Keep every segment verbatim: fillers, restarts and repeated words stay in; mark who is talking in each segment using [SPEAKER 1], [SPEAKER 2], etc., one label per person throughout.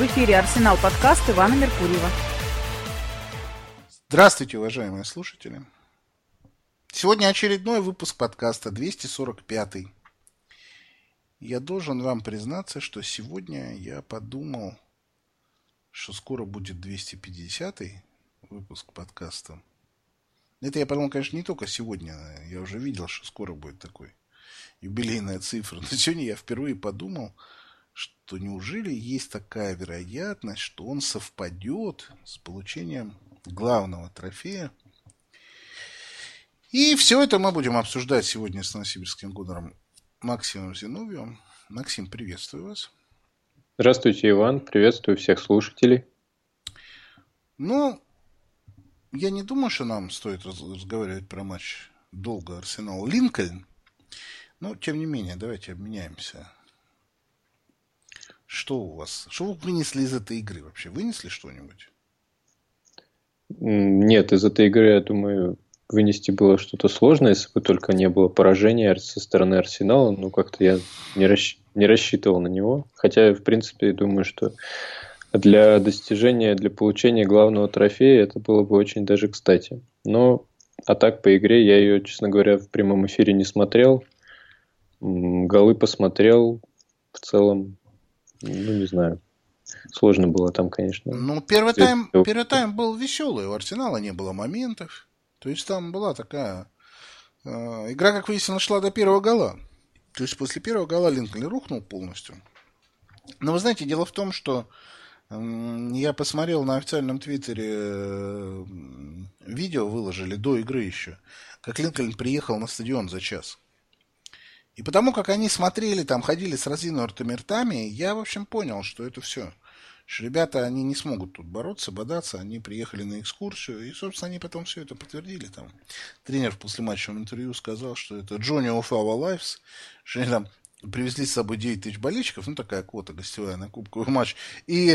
[SPEAKER 1] В эфире «Арсенал» подкаст Ивана Меркурьева.
[SPEAKER 2] Здравствуйте, уважаемые слушатели. Сегодня очередной выпуск подкаста, двести сорок пятый. Я должен вам признаться, что сегодня я подумал, что скоро будет двести пятидесятый выпуск подкаста. Это я подумал, конечно, не только сегодня. Я уже видел, что скоро будет такой юбилейная цифра. Но сегодня я впервые подумал, что неужели есть такая вероятность, что он совпадет с получением главного трофея. И все это мы будем обсуждать сегодня с новосибирским гуннером Максимом Зиновьевым. Максим, приветствую вас.
[SPEAKER 3] Здравствуйте, Иван. Приветствую всех слушателей.
[SPEAKER 2] Ну, я не думаю, что нам стоит разговаривать про матч долго Арсенал-Линкольн. Но, тем не менее, давайте обменяемся. Что у вас? Что вы вынесли из этой игры вообще? Вынесли что-нибудь?
[SPEAKER 3] Нет, из этой игры, я думаю, вынести было что-то сложное, если бы только не было поражения со стороны Арсенала. Ну, как-то я не, расщ... не рассчитывал на него. Хотя, в принципе, думаю, что для достижения, для получения главного трофея это было бы очень даже кстати. Но, а так по игре я ее, честно говоря, в прямом эфире не смотрел. Голы посмотрел. В целом, ну, не знаю. Сложно было там, конечно.
[SPEAKER 2] Ну, первый тайм, первый тайм был веселый. У Арсенала не было моментов. То есть там была такая... Э, игра, как выяснилось, шла до первого гола. То есть после первого гола Линкольн рухнул полностью. Но вы знаете, дело в том, что э, я посмотрел на официальном твиттере э, видео, выложили до игры еще, как Линкольн приехал на стадион за час. И потому как они смотрели, там ходили с разинутыми ртами, я, в общем, понял, что это все. Что ребята, они не смогут тут бороться, бодаться, они приехали на экскурсию, и, собственно, они потом все это подтвердили. Там тренер в послематчевом интервью сказал, что это Johnny of our lives, что они там привезли с собой девять тысяч болельщиков, ну, такая квота гостевая на кубковый матч, и,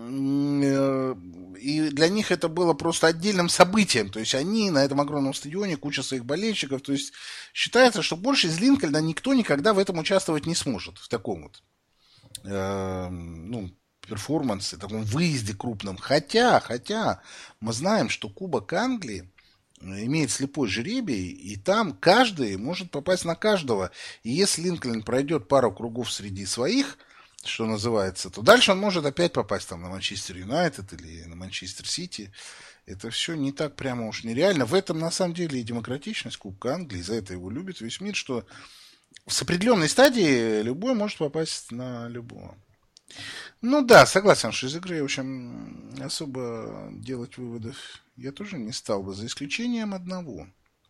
[SPEAKER 2] и для них это было просто отдельным событием, то есть они на этом огромном стадионе, куча своих болельщиков, то есть считается, что больше из Линкольна никто никогда в этом участвовать не сможет, в таком вот, э, ну, перформансе, таком выезде крупном. Хотя, хотя мы знаем, что Кубок Англии имеет слепой жребий, и там каждый может попасть на каждого. И если Линкольн пройдет пару кругов среди своих, что называется, то дальше он может опять попасть там на Манчестер Юнайтед или на Манчестер Сити. Это все не так прямо уж нереально. В этом на самом деле и демократичность Кубка Англии, за это его любит весь мир, что с определенной стадии любой может попасть на любого. Ну да, согласен, что из игры, в общем, особо делать выводов я тоже не стал бы, за исключением одного.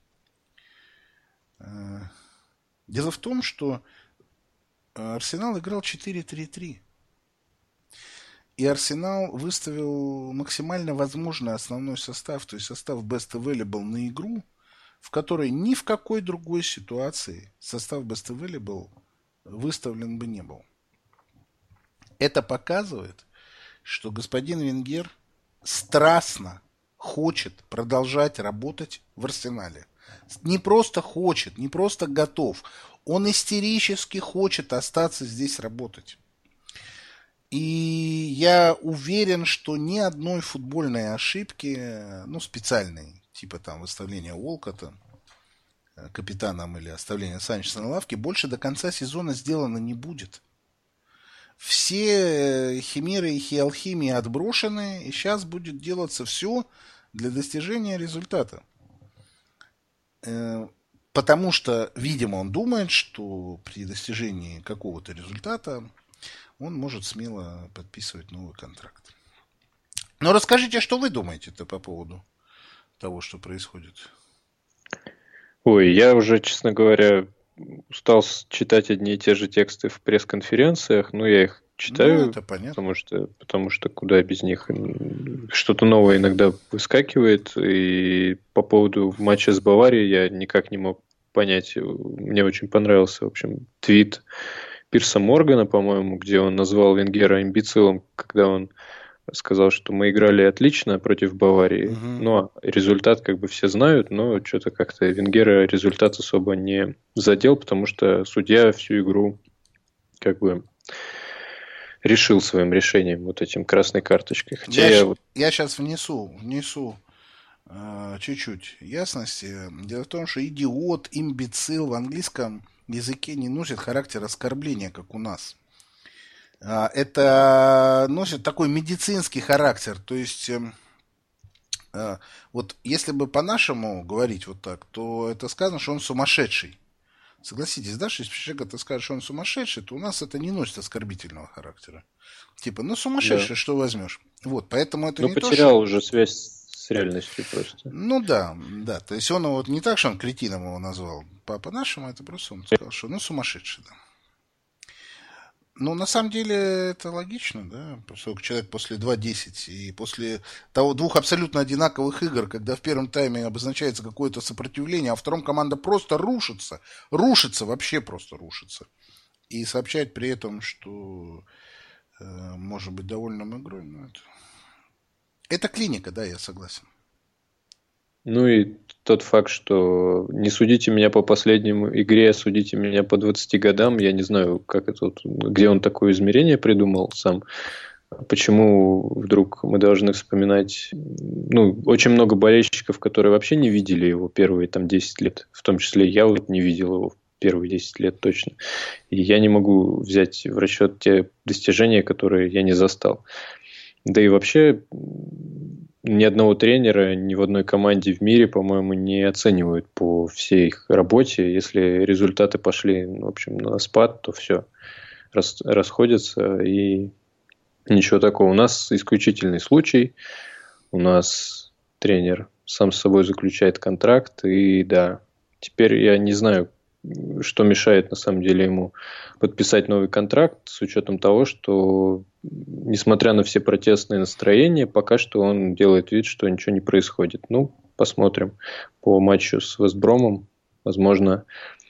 [SPEAKER 2] Дело в том, что Арсенал играл четыре три три. И Арсенал выставил максимально возможный основной состав, то есть состав Best Available на игру, в которой ни в какой другой ситуации состав Best Available выставлен бы не был. Это показывает, что господин Венгер страстно хочет продолжать работать в Арсенале. Не просто хочет, не просто готов. Он истерически хочет остаться здесь работать. И я уверен, что ни одной футбольной ошибки, ну, специальной, типа там выставления Уолкотта капитаном или оставления Санчеса на лавке, больше до конца сезона сделано не будет. Все химеры и алхимии отброшены, и сейчас будет делаться все для достижения результата. Потому что, видимо, он думает, что при достижении какого-то результата он может смело подписывать новый контракт. Но расскажите, что вы думаете-то по поводу того, что происходит?
[SPEAKER 3] Ой, я уже, честно говоря, устал читать одни и те же тексты в пресс-конференциях, но я их читаю,
[SPEAKER 2] ну, это понятно.
[SPEAKER 3] потому что, потому что куда без них что-то новое иногда выскакивает. И по поводу матча с Баварией я никак не мог понять. Мне очень понравился, в общем, твит Пирса Моргана, по-моему, где он назвал Венгера имбецилом, когда он сказал, что мы играли отлично против Баварии. Угу. Но результат как бы все знают, но что-то как-то Венгера результат особо не задел, потому что судья всю игру как бы решил своим решением вот этим красной карточкой. Хотя
[SPEAKER 2] Я,
[SPEAKER 3] я,
[SPEAKER 2] щ-
[SPEAKER 3] вот,
[SPEAKER 2] я сейчас внесу, внесу э, чуть-чуть ясности. Дело в том, что идиот, имбецил в английском языке не носит характер оскорбления, как у нас. А, Это носит такой медицинский характер. То есть, эм, э, вот если бы по-нашему говорить вот так, то это сказано, что он сумасшедший. Согласитесь, да, что если человек ты скажешь, что он сумасшедший, то у нас это не носит оскорбительного характера. Типа, ну
[SPEAKER 3] да.
[SPEAKER 2] сумасшедший, что возьмешь? Вот, поэтому это
[SPEAKER 3] Ну,
[SPEAKER 2] не то, что...
[SPEAKER 3] потерял уже связь с реальностью просто.
[SPEAKER 2] Ну да, да, то есть он вот не так, что он кретином его назвал, по- по-нашему это просто он сказал, что ну сумасшедший, да. Ну, на самом деле, это логично, да, поскольку человек после два десять и после того двух абсолютно одинаковых игр, когда в первом тайме обозначается какое-то сопротивление, а во втором команда просто рушится, рушится, вообще просто рушится, и сообщать при этом, что э, может быть довольным игрой, ну, это... это клиника, да, я согласен.
[SPEAKER 3] Ну и тот факт, что не судите меня по последнему игре, а судите меня по двадцати годам, я не знаю, как это, вот, где он такое измерение придумал сам. Почему вдруг мы должны вспоминать, ну, очень много болельщиков, которые вообще не видели его первые там десять лет, в том числе я вот не видел его первые десять лет точно. И я не могу взять в расчет те достижения, которые я не застал. Да и вообще ни одного тренера ни в одной команде в мире, по-моему, не оценивают по всей их работе. Если результаты пошли, ну, в общем, на спад, то все, рас, расходятся, и ничего такого. У нас исключительный случай. У нас тренер сам с собой заключает контракт, и да, теперь я не знаю, что мешает на самом деле ему подписать новый контракт, с учетом того, что, несмотря на все протестные настроения, пока что он делает вид, что ничего не происходит. Ну, посмотрим по матчу с Вестбромом. Возможно,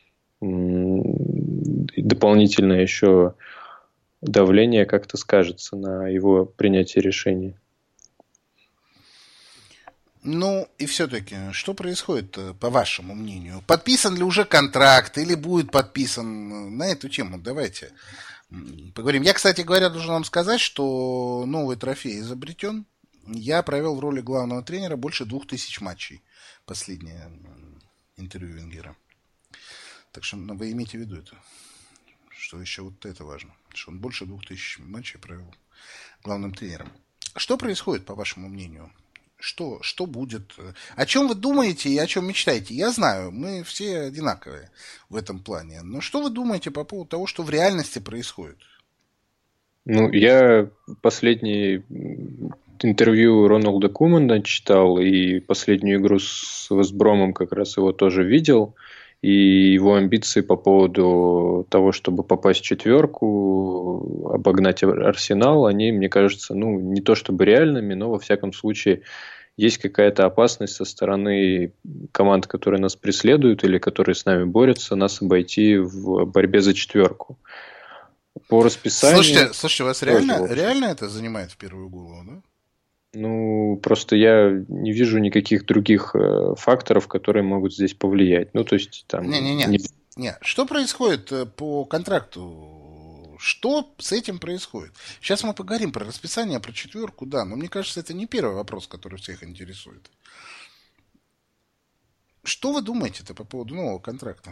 [SPEAKER 3] дополнительное еще давление как-то скажется на его принятие решения.
[SPEAKER 2] Ну, и все-таки, что происходит, по вашему мнению? Подписан ли уже контракт или будет подписан? На эту тему давайте поговорим. Я, кстати говоря, должен вам сказать, что новый трофей изобретен. Я провел в роли главного тренера больше двух тысяч матчей. Последнее интервью Венгера. Так что ну, вы имейте в виду это. Что еще вот это важно. Что он больше двух тысяч матчей провел главным тренером. Что происходит, по вашему мнению? Что, что будет? О чем вы думаете и о чем мечтаете? Я знаю, мы все одинаковые в этом плане. Но что вы думаете по поводу того, что в реальности происходит?
[SPEAKER 3] Ну, я последнее интервью Роналда Кумана читал, и последнюю игру с Вестбромом как раз его тоже видел. И его амбиции по поводу того, чтобы попасть в четверку, обогнать Арсенал, они, мне кажется, ну, не то чтобы реальными, но, во всяком случае, есть какая-то опасность со стороны команд, которые нас преследуют или которые с нами борются, нас обойти в борьбе за четверку. По расписанию...
[SPEAKER 2] Слушайте, слушайте, вас реально, реально это занимает в первую голову, да?
[SPEAKER 3] Ну, просто я не вижу никаких других э, факторов, которые могут здесь повлиять. Ну, то есть там...
[SPEAKER 2] Не-не-не.
[SPEAKER 3] Не...
[SPEAKER 2] Не. Что происходит по контракту? Что с этим происходит? Сейчас мы поговорим про расписание, про четверку, да, но мне кажется, это не первый вопрос, который всех интересует. Что вы думаете-то по поводу нового контракта?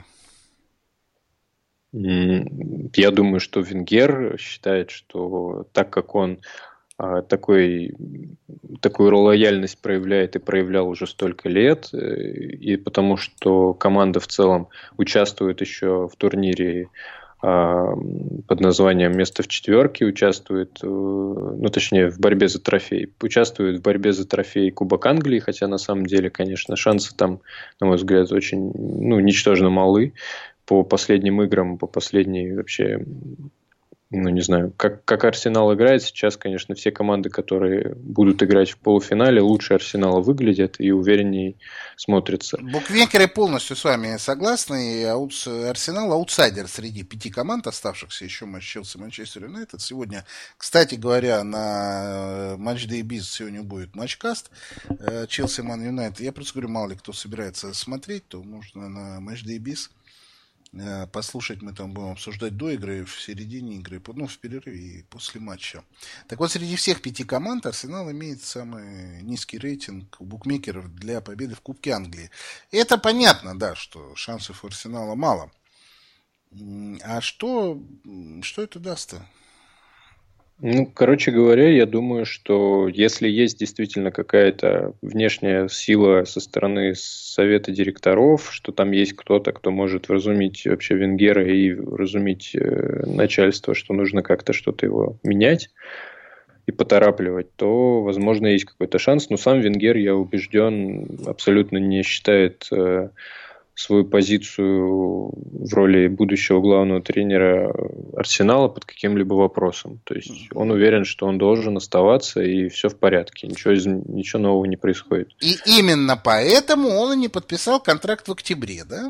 [SPEAKER 3] Я думаю, что Венгер считает, что так как он такой, такую лояльность проявляет и проявлял уже столько лет, и потому что команда в целом участвует еще в турнире под названием «Место в четверке», участвует, ну, точнее, в борьбе за трофей. Участвует в борьбе за трофей Кубок Англии, хотя на самом деле, конечно, шансы там, на мой взгляд, очень, ну, ничтожно малы по последним играм, по последней вообще... Ну, не знаю, как, как Арсенал играет сейчас, конечно, все команды, которые будут играть в полуфинале, лучше Арсенала выглядят и увереннее смотрятся.
[SPEAKER 2] Букмекеры полностью с вами согласны. Арсенал аутсайдер среди пяти команд, оставшихся еще матч Челси, Манчестер Юнайтед. Сегодня, кстати говоря, на матч Day Biz сегодня будет матчкаст Челси Ман Юнайтед. Я просто говорю, мало ли кто собирается смотреть, то можно на матч Day Biz Послушать мы там будем обсуждать до игры, в середине игры, ну, в перерыве и после матча. Так вот, среди всех пяти команд Арсенал имеет самый низкий рейтинг у букмекеров для победы в Кубке Англии. И это понятно, да, что шансов у Арсенала мало. А что, что это даст-то?
[SPEAKER 3] Ну, короче говоря, я думаю, что если есть действительно какая-то внешняя сила со стороны совета директоров, что там есть кто-то, кто может вразумить вообще Венгера и вразумить э, начальство, что нужно как-то что-то его менять и поторапливать, то, возможно, есть какой-то шанс. Но сам Венгер, я убежден, абсолютно не считает э, свою позицию в роли будущего главного тренера Арсенала под каким-либо вопросом. То есть он уверен, что он должен оставаться, и все в порядке. Ничего, ничего нового не происходит.
[SPEAKER 2] И именно поэтому он и не подписал контракт в октябре, да?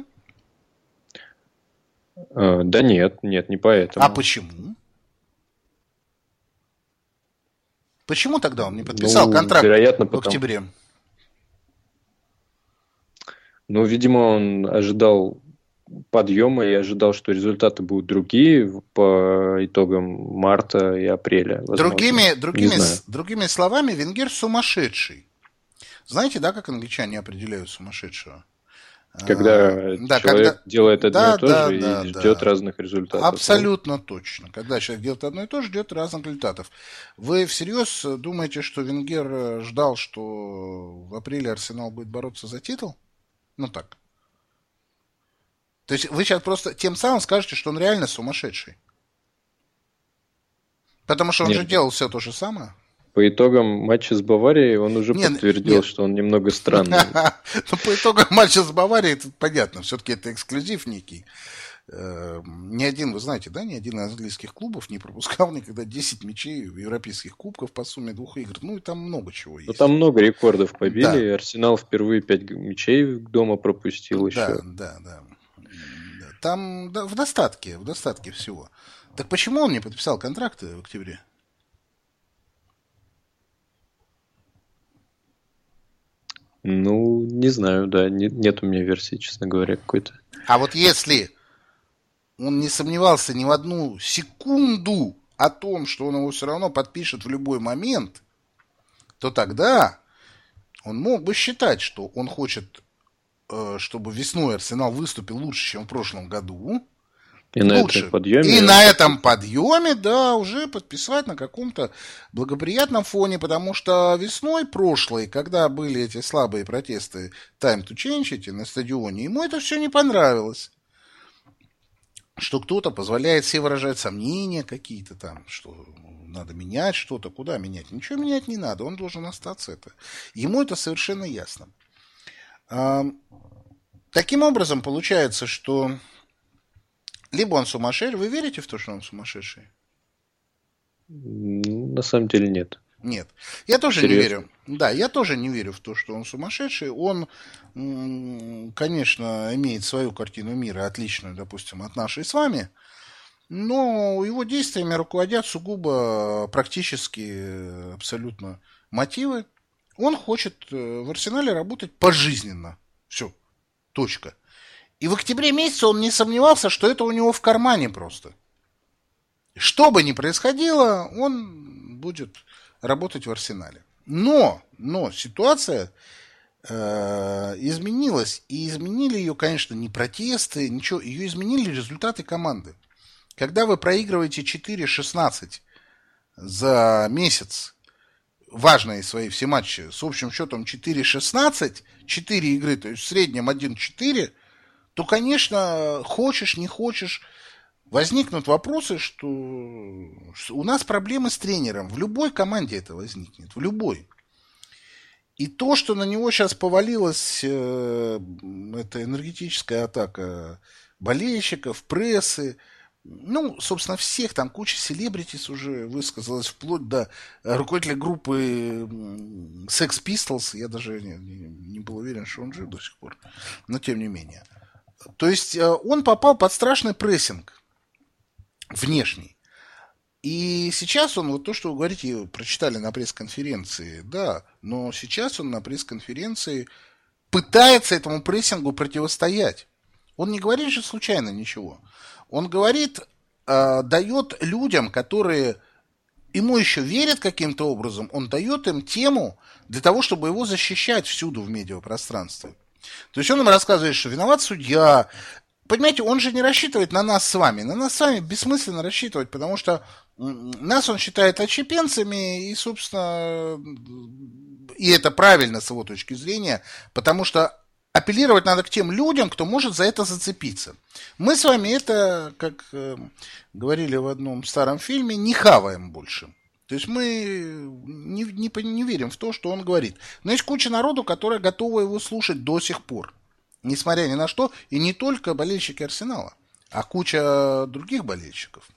[SPEAKER 3] А, да нет, нет, не поэтому.
[SPEAKER 2] А почему? Почему тогда он не подписал
[SPEAKER 3] ну,
[SPEAKER 2] контракт
[SPEAKER 3] вероятно,
[SPEAKER 2] в
[SPEAKER 3] потому...
[SPEAKER 2] октябре?
[SPEAKER 3] Ну, видимо, он ожидал подъема и ожидал, что результаты будут другие по итогам марта и апреля. Возможно.
[SPEAKER 2] Другими, другими, другими словами, Венгер сумасшедший. Знаете, да, как англичане определяют сумасшедшего?
[SPEAKER 3] Когда
[SPEAKER 2] а, да,
[SPEAKER 3] человек
[SPEAKER 2] когда...
[SPEAKER 3] делает одно
[SPEAKER 2] да,
[SPEAKER 3] и то
[SPEAKER 2] да,
[SPEAKER 3] же
[SPEAKER 2] да,
[SPEAKER 3] и
[SPEAKER 2] да.
[SPEAKER 3] ждет разных результатов.
[SPEAKER 2] Абсолютно точно. Когда человек делает одно и то же, ждет разных результатов. Вы всерьез думаете, что Венгер ждал, что в апреле Арсенал будет бороться за титул? Ну так. То есть вы сейчас просто тем самым скажете, что он реально сумасшедший. Потому что он
[SPEAKER 3] нет.
[SPEAKER 2] же делал все то же самое.
[SPEAKER 3] По итогам матча с Баварией он уже нет, подтвердил, нет. что он немного странный.
[SPEAKER 2] Ну, по итогам матча с Баварией, это понятно. Все-таки это эксклюзив некий. Ни один, вы знаете, да, ни один из английских клубов не пропускал никогда десять мячей в европейских кубках по сумме двух игр. Ну, и там много чего есть.
[SPEAKER 3] Ну, там много рекордов побили. Да. Арсенал впервые пять мячей дома пропустил еще.
[SPEAKER 2] Да, да, да. Там да, в достатке, в достатке всего. Так почему он не подписал контракты в октябре?
[SPEAKER 3] Ну, не знаю, да. Нет, нет у меня версии, честно говоря, какой-то.
[SPEAKER 2] А вот если он не сомневался ни в одну секунду о том, что он его все равно подпишет в любой момент, то тогда он мог бы считать, что он хочет, чтобы весной Арсенал выступил лучше, чем в прошлом году.
[SPEAKER 3] И на
[SPEAKER 2] лучше.
[SPEAKER 3] этом подъеме.
[SPEAKER 2] И на этом подъеме, да, уже подписать на каком-то благоприятном фоне, потому что весной прошлой, когда были эти слабые протесты Time to Change эти на стадионе, ему это все не понравилось. Что кто-то позволяет себе выражать сомнения какие-то там, что надо менять что-то. Куда менять? Ничего менять не надо, он должен остаться. Это. Ему это совершенно ясно. Таким образом, получается, что либо он сумасшедший. Вы верите в то, что он сумасшедший?
[SPEAKER 3] На самом деле нет.
[SPEAKER 2] Нет. Я тоже
[SPEAKER 3] Серьезно?
[SPEAKER 2] не верю. Да, я тоже не верю в то, что он сумасшедший. Он, конечно, имеет свою картину мира, отличную, допустим, от нашей с вами, но его действиями руководят сугубо практически абсолютно мотивы. Он хочет в Арсенале работать пожизненно. Все. Точка. И в октябре месяце он не сомневался, что это у него в кармане просто. Что бы ни происходило, он будет работать в Арсенале. Но, но ситуация э, изменилась. И изменили ее, конечно, не протесты, ничего. Ее изменили результаты команды. Когда вы проигрываете четыре шестнадцать за месяц важные свои все матчи с общим счетом четыре шестнадцать, четыре игры, то есть в среднем один четыре, то, конечно, хочешь, не хочешь, возникнут вопросы, что у нас проблемы с тренером. В любой команде это возникнет, в любой. И то, что на него сейчас повалилась э, эта энергетическая атака болельщиков, прессы, ну, собственно, всех, там куча селебритис уже высказалась, вплоть до руководителя группы Sex Pistols, я даже не, не, не был уверен, что он жив до сих пор, но тем не менее. То есть он попал под страшный прессинг внешний. И сейчас он, вот то, что вы говорите, прочитали на пресс-конференции, да, но сейчас он на пресс-конференции пытается этому прессингу противостоять. Он не говорит же случайно ничего. Он говорит, э, дает людям, которые ему еще верят каким-то образом, он дает им тему для того, чтобы его защищать всюду в медиапространстве. То есть он им рассказывает, что виноват судья. Понимаете, он же не рассчитывает на нас с вами. На нас с вами бессмысленно рассчитывать, потому что нас он считает отщепенцами, и, собственно, и это правильно с его точки зрения, потому что апеллировать надо к тем людям, кто может за это зацепиться. Мы с вами это, как э, говорили в одном старом фильме, не хаваем больше. То есть мы не, не, не верим в то, что он говорит. Но есть куча народу, которая готова его слушать до сих пор. Несмотря ни на что. И не только болельщики Арсенала, а куча других болельщиков.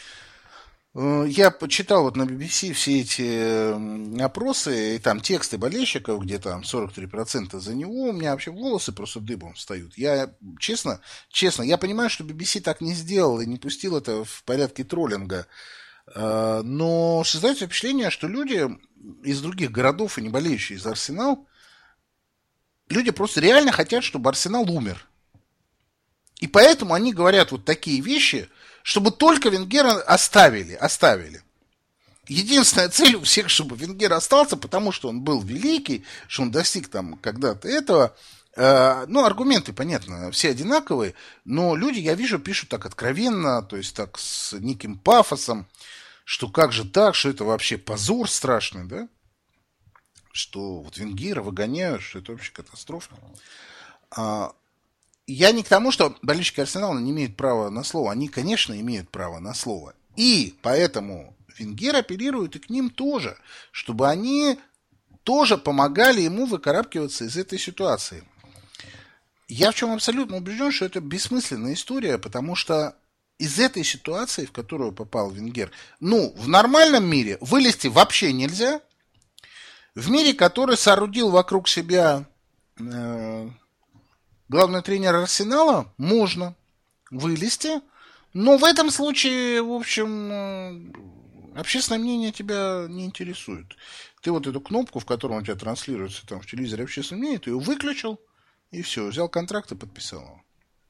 [SPEAKER 2] Я почитал вот на би би си все эти опросы, и там тексты болельщиков, где там сорок три процента за него, у меня вообще волосы просто дыбом встают. Я, честно, честно, я понимаю, что би би си так не сделал и не пустил это в порядке троллинга, но создается впечатление, что люди из других городов и не болеющие за Арсенал, люди просто реально хотят, чтобы Арсенал умер. И поэтому они говорят вот такие вещи, чтобы только Венгера оставили, оставили. Единственная цель у всех, чтобы Венгер остался, потому что он был великий, что он достиг там когда-то этого. Э, ну, аргументы, понятно, все одинаковые, но люди, я вижу, пишут так откровенно, то есть так с неким пафосом, что как же так, что это вообще позор страшный, да? Что вот Венгера выгоняют, что это вообще катастрофа. А, Я не к тому, что болельщики Арсенала не имеют права на слово. Они, конечно, имеют право на слово. И поэтому Венгер апеллирует и к ним тоже, чтобы они тоже помогали ему выкарабкиваться из этой ситуации. Я в чем абсолютно убежден, что это бессмысленная история, потому что из этой ситуации, в которую попал Венгер, ну, в нормальном мире вылезти вообще нельзя. В мире, который соорудил вокруг себя... Э- Главный тренер Арсенала, можно вылезти, но в этом случае, в общем, общественное мнение тебя не интересует. Ты вот эту кнопку, в которой у тебя транслируется там в телевизоре общественное мнение, ты ее выключил, и все, взял контракт и подписал его.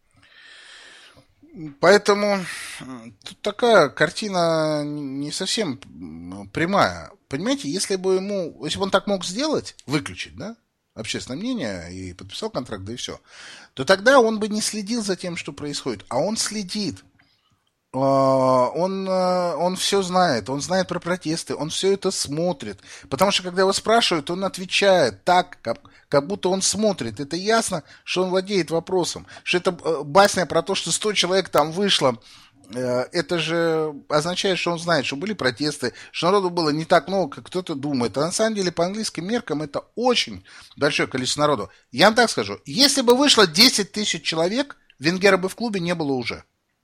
[SPEAKER 2] Поэтому тут такая картина не совсем прямая. Понимаете, если бы ему, если бы он так мог сделать, выключить, да, общественное мнение и подписал контракт, да и все, то тогда он бы не следил за тем, что происходит. А он следит. Он, он все знает. Он знает про протесты. Он все это смотрит. Потому что, когда его спрашивают, он отвечает так, как, как будто он смотрит. Это ясно, что он владеет вопросом. Что это басня про то, что сто человек там вышло. Это же означает, что он знает, что были протесты, что народу было не так много, как кто-то думает. А на самом деле, по английским меркам, это очень большое количество народу. Я вам так скажу, если бы вышло десять тысяч человек, Венгера бы в клубе не было уже.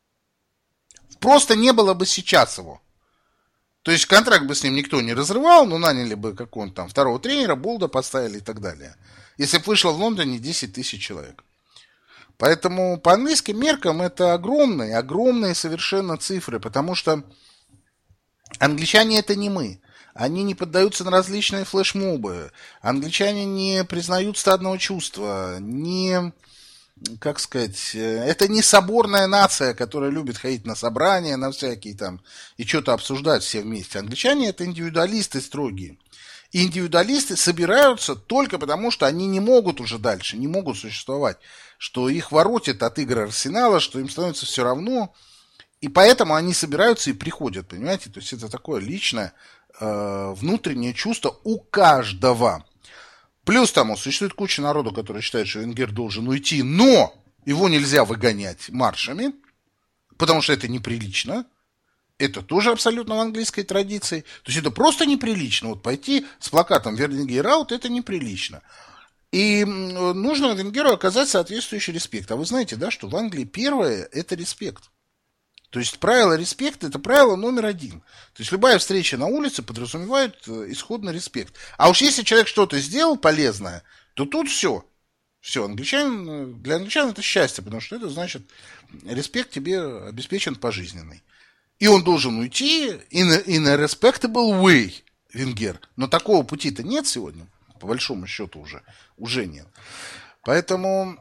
[SPEAKER 2] Просто не было бы сейчас его. То есть контракт бы с ним никто не разрывал, но наняли бы какого-нибудь там второго тренера, Болда поставили и так далее. Если бы вышло в Лондоне десять тысяч человек. Поэтому по английским меркам это огромные, огромные совершенно цифры, потому что англичане это не мы. Они не поддаются на различные флешмобы. Англичане не признают стадного чувства, не, как сказать, это не соборная нация, которая любит ходить на собрания, на всякие там, и что-то обсуждать все вместе. Англичане это индивидуалисты строгие. И индивидуалисты собираются только потому, что они не могут уже дальше, не могут существовать. Что их воротит от игры Арсенала, что им становится все равно. И поэтому они собираются и приходят, понимаете? То есть это такое личное, э, внутреннее чувство у каждого. Плюс тому существует куча народу, который считает, что Венгер должен уйти, но его нельзя выгонять маршами, потому что это неприлично. Это тоже абсолютно в английской традиции. То есть это просто неприлично. Вот пойти с плакатом «Венгер аут» — это неприлично. И нужно Венгеру оказать соответствующий респект. А вы знаете, да, что в Англии первое – это респект. То есть правило респекта – это правило номер один. То есть любая встреча на улице подразумевает исходный респект. А уж если человек что-то сделал полезное, то тут все. Все, англичан, для англичан это счастье, потому что это значит, респект тебе обеспечен пожизненный. И он должен уйти in a, in a respectable way, Венгер. Но такого пути-то нет сегодня, по большому счету уже, уже нет. Поэтому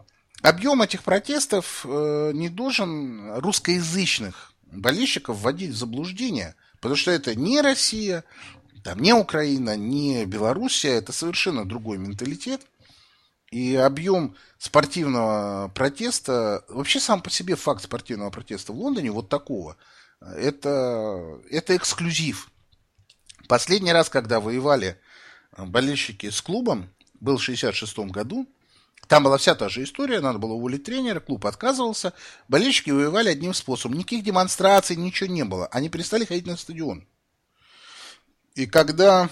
[SPEAKER 2] объем этих протестов э, не должен русскоязычных болельщиков вводить в заблуждение, потому что это не Россия, там, не Украина, не Белоруссия, это совершенно другой менталитет. И объем спортивного протеста, вообще сам по себе факт спортивного протеста в Лондоне вот такого, это, это эксклюзив. Последний раз, когда воевали болельщики с клубом, был в шестьдесят шестом году, там была вся та же история, надо было уволить тренера, клуб отказывался, болельщики воевали одним способом, никаких демонстраций, ничего не было, они перестали ходить на стадион. И когда,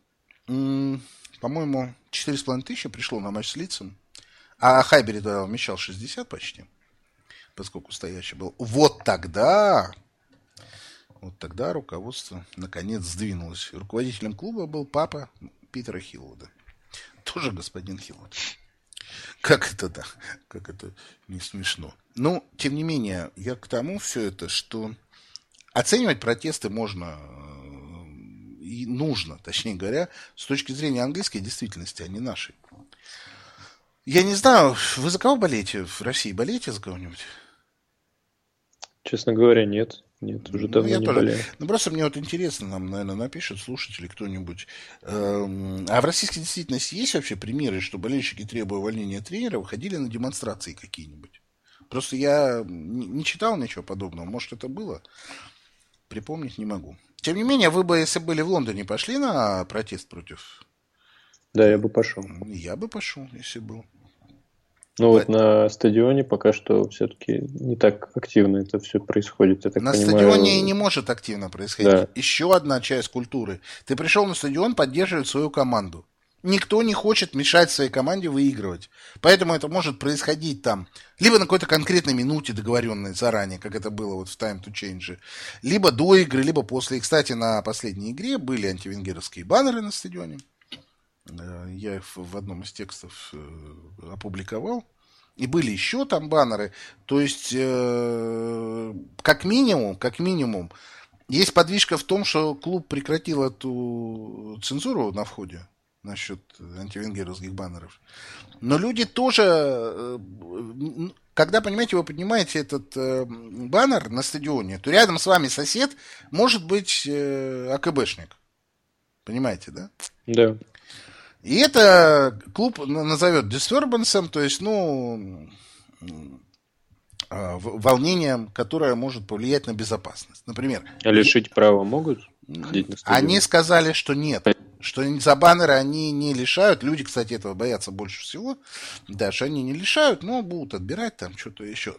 [SPEAKER 2] по-моему, четыре с половиной тысячи пришло на матч с Лидсом, а Хайбери тогда вмещал шестьдесят почти, поскольку стоящий был. Вот тогда, вот тогда руководство наконец сдвинулось. Руководителем клуба был папа Питера Хиллвуда. Тоже господин Хиллвуд. Как это, да, как это не смешно. Но, тем не менее, я к тому все это, что оценивать протесты можно и нужно, точнее говоря, с точки зрения английской действительности, а не нашей. Я не знаю, вы за кого болеете в России? Болеете за кого-нибудь?
[SPEAKER 3] Честно говоря, нет. Нет, уже давно
[SPEAKER 2] ну,
[SPEAKER 3] не
[SPEAKER 2] тоже.
[SPEAKER 3] болею.
[SPEAKER 2] Ну, просто мне вот интересно, нам, наверное, напишут слушатели кто-нибудь. Эм, а в российской действительности есть вообще примеры, что болельщики, требуя увольнения тренера, выходили на демонстрации какие-нибудь? Просто я не, не читал ничего подобного. Может, это было? Припомнить не могу. Тем не менее, вы бы, если были в Лондоне, пошли на протест против...
[SPEAKER 3] Да, я бы пошел.
[SPEAKER 2] Я бы пошел, если был.
[SPEAKER 3] Ну вот на стадионе пока что все-таки не так активно это все происходит. Я так
[SPEAKER 2] на
[SPEAKER 3] понимаю...
[SPEAKER 2] стадионе и не может активно происходить.
[SPEAKER 3] Да.
[SPEAKER 2] Еще одна часть культуры. Ты пришел на стадион поддерживать свою команду. Никто не хочет мешать своей команде выигрывать. Поэтому это может происходить там либо на какой-то конкретной минуте, договоренной заранее, как это было вот в Time to Change, либо до игры, либо после. И, кстати, на последней игре были антивенгеровские баннеры на стадионе. Я их в одном из текстов опубликовал. И были еще там баннеры. То есть, э, как минимум, как минимум, есть подвижка в том, что клуб прекратил эту цензуру на входе насчет антивенгеровских баннеров. Но люди тоже, когда, понимаете, вы поднимаете этот э, баннер на стадионе, то рядом с вами сосед может быть э, АКБшник. Понимаете, да?
[SPEAKER 3] Да.
[SPEAKER 2] И это клуб назовет disturbance, то есть, ну, волнением, которое может повлиять на безопасность. Например.
[SPEAKER 3] А лишить права могут ходить на стадион?
[SPEAKER 2] Они сказали, что нет. Что за баннеры они не лишают. Люди, кстати, этого боятся больше всего. Да, что они не лишают, но будут отбирать там что-то еще.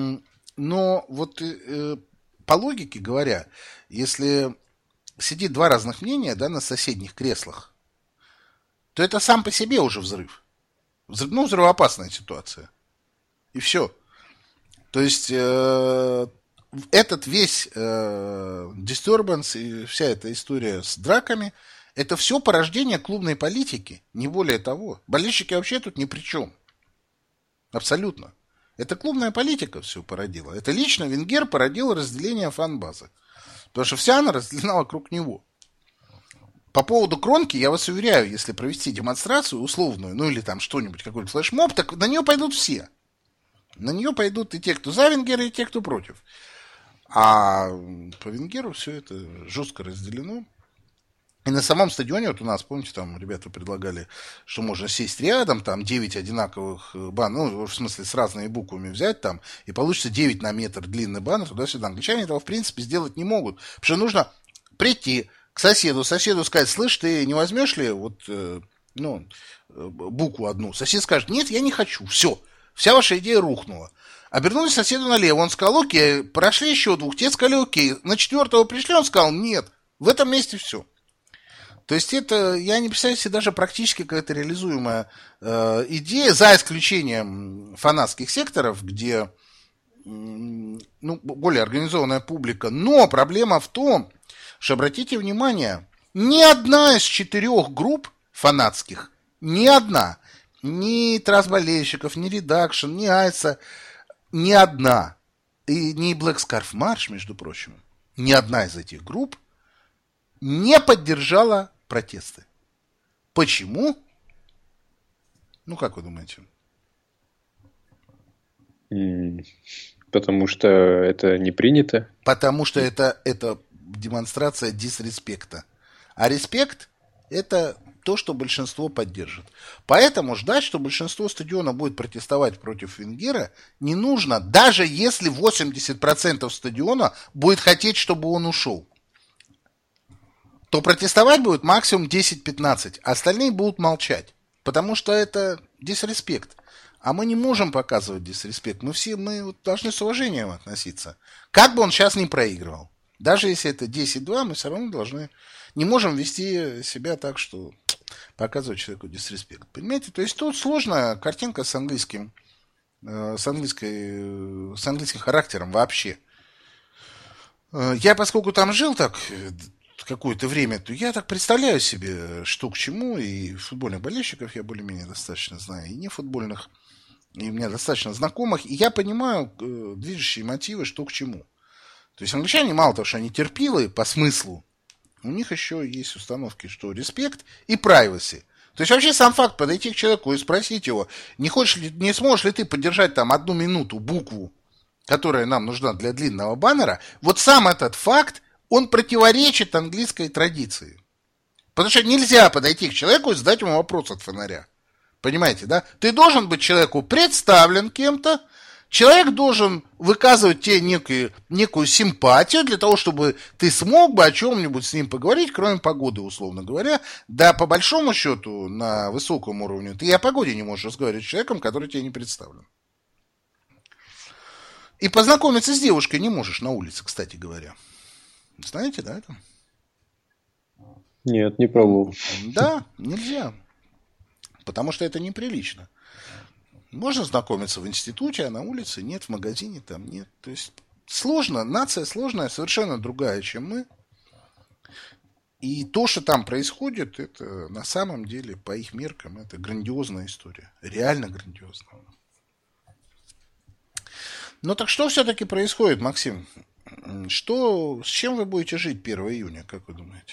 [SPEAKER 2] Но вот э, по логике говоря, если сидит два разных мнения, да, на соседних креслах, то это сам по себе уже взрыв. Взрыв ну, взрывоопасная ситуация. И все. То есть э, этот весь э, disturbance и вся эта история с драками, это все порождение клубной политики, не более того. Болельщики вообще тут ни при чем. Абсолютно. Это клубная политика все породила. Это лично Венгер породил разделение фан-базы. Потому что вся она разделена вокруг него. По поводу Кронки, я вас уверяю, если провести демонстрацию условную, ну или там что-нибудь, какой-то флешмоб, так на нее пойдут все. На нее пойдут и те, кто за Венгера, и те, кто против. А по Венгеру все это жестко разделено. И на самом стадионе, вот у нас, помните, там ребята предлагали, что можно сесть рядом, там девять одинаковых баннеров, ну, в смысле, с разными буквами взять там, и получится девять на метр длинный баннер туда-сюда. Англичане этого, в принципе, сделать не могут. Потому что нужно прийти к соседу, соседу сказать, слышь, ты не возьмешь ли вот, э, ну, букву одну? Сосед скажет, нет, я не хочу, все, вся ваша идея рухнула. Обернулись соседу налево, он сказал, окей, прошли еще двух, те сказали, окей, на четвертого пришли, он сказал, нет, в этом месте все. То есть это, я не представляю себе даже практически какая-то реализуемая э, идея, за исключением фанатских секторов, где ну, более организованная публика, но проблема в том, что, обратите внимание, ни одна из четырех групп фанатских, ни одна, ни трансболельщиков, ни редакшн, ни Айса, ни одна, и ни Black Scarf March, между прочим, ни одна из этих групп не поддержала протесты. Почему? Ну, как вы думаете?
[SPEAKER 3] Потому что это не принято.
[SPEAKER 2] Потому что это, это демонстрация дисреспекта. А респект – это то, что большинство поддержит. Поэтому ждать, что большинство стадиона будет протестовать против Венгера, не нужно, даже если восемьдесят процентов стадиона будет хотеть, чтобы он ушел. То протестовать будет максимум десять-пятнадцать, а остальные будут молчать. Потому что это дисреспект. А мы не можем показывать дисреспект. Мы все мы должны с уважением относиться. Как бы он сейчас не проигрывал. Даже если это десять-два, мы все равно должны... Не можем вести себя так, что показывать человеку дисреспект. Понимаете? То есть тут сложная картинка с английским, с, английской, с английским характером вообще. Я, поскольку там жил так какое-то время, то я так представляю себе, что к чему. И футбольных болельщиков я более-менее достаточно знаю, и не футбольных. И у меня достаточно знакомых. И я понимаю движущие мотивы, что к чему. То есть англичане мало того, что они терпилы по смыслу, у них еще есть установки, что респект и privacy. То есть вообще сам факт подойти к человеку и спросить его, не хочешь ли, не сможешь ли ты поддержать там одну минуту букву, которая нам нужна для длинного баннера, вот сам этот факт, он противоречит английской традиции. Потому что нельзя подойти к человеку и задать ему вопрос от фонаря. Понимаете, да? Ты должен быть человеку представлен кем-то, человек должен выказывать тебе некую, некую симпатию для того, чтобы ты смог бы о чем-нибудь с ним поговорить, кроме погоды, условно говоря. Да, по большому счету, на высоком уровне, ты и о погоде не можешь разговаривать с человеком, который тебе не представлен. И познакомиться с девушкой не можешь на улице, кстати говоря. Знаете, да, это?
[SPEAKER 3] Нет, не пробовал.
[SPEAKER 2] Да, нельзя. Потому что это неприлично. Можно знакомиться в институте, а на улице нет, в магазине там нет. То есть сложно, нация сложная, совершенно другая, чем мы. И то, что там происходит, это на самом деле, по их меркам, это грандиозная история. Реально грандиозная. Ну так что все-таки происходит, Максим? Что, с чем вы будете жить первого июня, как вы думаете?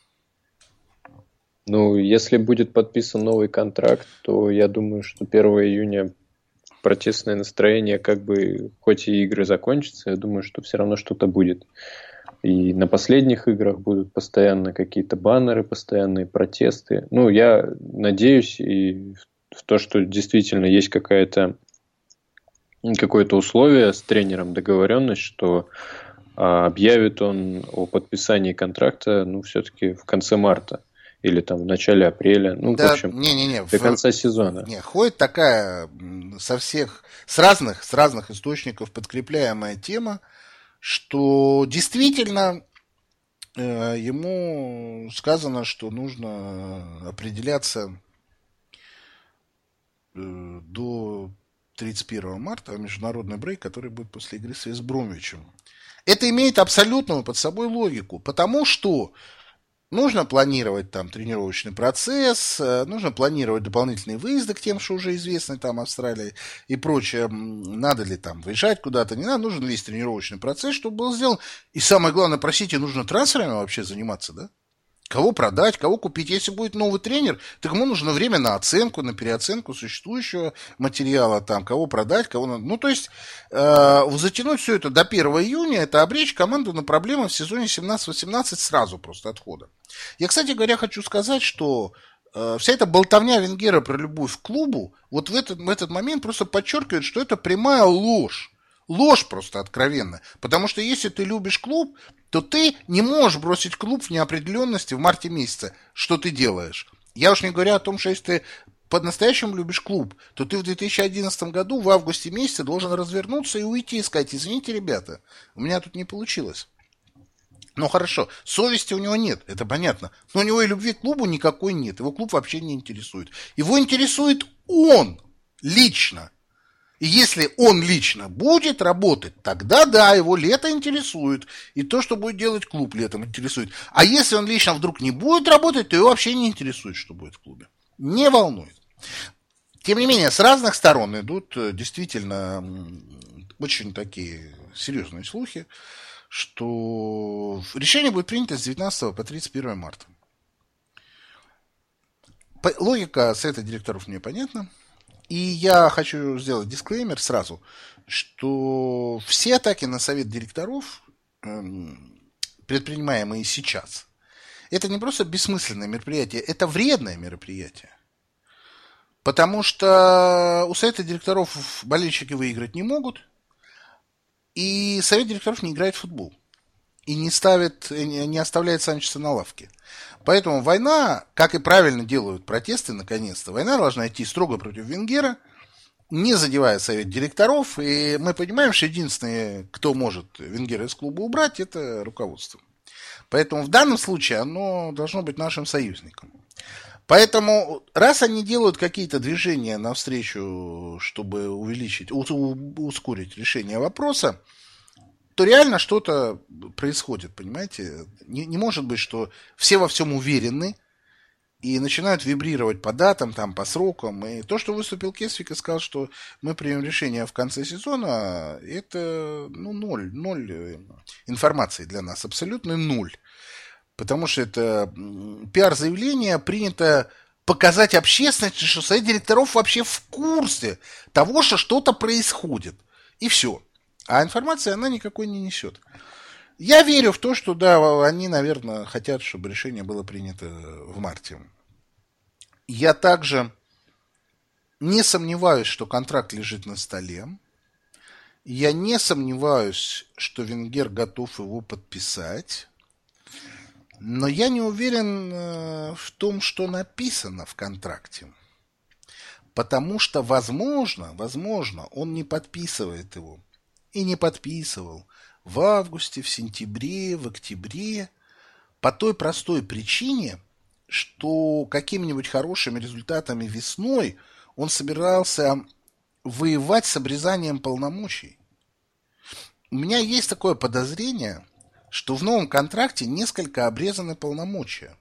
[SPEAKER 3] Ну, если будет подписан новый контракт, то я думаю, что первого июня протестное настроение, как бы, хоть и игры закончатся, я думаю, что все равно что-то будет. И на последних играх будут постоянно какие-то баннеры, постоянные протесты. Ну, я надеюсь и в то, что действительно есть какая-то какое-то условие с тренером, договоренность, что а, объявит он о подписании контракта, ну, все-таки в конце марта. Или там в начале апреля, ну, да, в общем, не, не, не, до в... конца сезона.
[SPEAKER 2] Не, ходит такая со всех, с разных, с разных источников подкрепляемая тема, что действительно э, ему сказано, что нужно определяться э, до тридцать первого марта, международный брейк, который будет после игры с Вест Бромвичем. Это имеет абсолютную под собой логику, потому что нужно планировать там тренировочный процесс, нужно планировать дополнительные выезды к тем, что уже известны там Австралии и прочее. Надо ли там выезжать куда-то, не надо, нужен ли есть тренировочный процесс, чтобы был сделан. И самое главное, простите, нужно трансферами вообще заниматься, да? Кого продать, кого купить. Если будет новый тренер, то ему нужно время на оценку, на переоценку существующего материала, там, кого продать, кого надо. Ну, то есть, э, затянуть все это до первого июня, это обречь команду на проблемы в сезоне семнадцать-восемнадцать сразу просто отхода. Я, кстати говоря, хочу сказать, что э, вся эта болтовня Венгера про любовь к клубу, вот в этот, в этот момент просто подчеркивает, что это прямая ложь. Ложь просто откровенно. Потому что если ты любишь клуб, то ты не можешь бросить клуб в неопределенности в марте месяце. Что ты делаешь? Я уж не говорю о том, что если ты по-настоящему любишь клуб, то ты в две тысячи одиннадцатом году в августе месяце должен развернуться и уйти и сказать: извините, ребята, у меня тут не получилось. Ну хорошо, совести у него нет, это понятно. Но у него и любви к клубу никакой нет. Его клуб вообще не интересует. Его интересует он лично. И если он лично будет работать, тогда да, его лето интересует. И то, что будет делать клуб, летом интересует. А если он лично вдруг не будет работать, то его вообще не интересует, что будет в клубе. Не волнует. Тем не менее, с разных сторон идут действительно очень такие серьезные слухи, что решение будет принято с девятнадцатого по тридцать первое марта. Логика совета директоров мне понятна. И я хочу сделать дисклеймер сразу, что все атаки на совет директоров, предпринимаемые сейчас, это не просто бессмысленное мероприятие, это вредное мероприятие. Потому что у совета директоров болельщики выиграть не могут, и совет директоров не играет в футбол. И не ставит, не оставляет Санчеса на лавке. Поэтому война, как и правильно делают протесты, наконец-то, война должна идти строго против Венгера, не задевая совет директоров. И мы понимаем, что единственное, кто может Венгера из клуба убрать, это руководство. Поэтому в данном случае оно должно быть нашим союзником. Поэтому, раз они делают какие-то движения навстречу, чтобы увеличить, ускорить решение вопроса, то реально что-то происходит, понимаете? Не, не может быть, что все во всем уверены и начинают вибрировать по датам, там, по срокам. И то, что выступил Кесвик и сказал, что мы примем решение в конце сезона, это ну, ноль, ноль информации для нас, абсолютный ноль. Потому что это пиар-заявление принято показать общественности, что совет директоров вообще в курсе того, что что-то происходит. И все. А информация, она никакой не несет. Я верю в то, что, да, они, наверное, хотят, чтобы решение было принято в марте. Я также не сомневаюсь, что контракт лежит на столе. Я не сомневаюсь, что Венгер готов его подписать. Но я не уверен в том, что написано в контракте. Потому что, возможно, возможно, он не подписывает его. И не подписывал в августе, в сентябре, в октябре, по той простой причине, что какими-нибудь хорошими результатами весной он собирался воевать с обрезанием полномочий. У меня есть такое подозрение, что в новом контракте несколько обрезаны полномочия.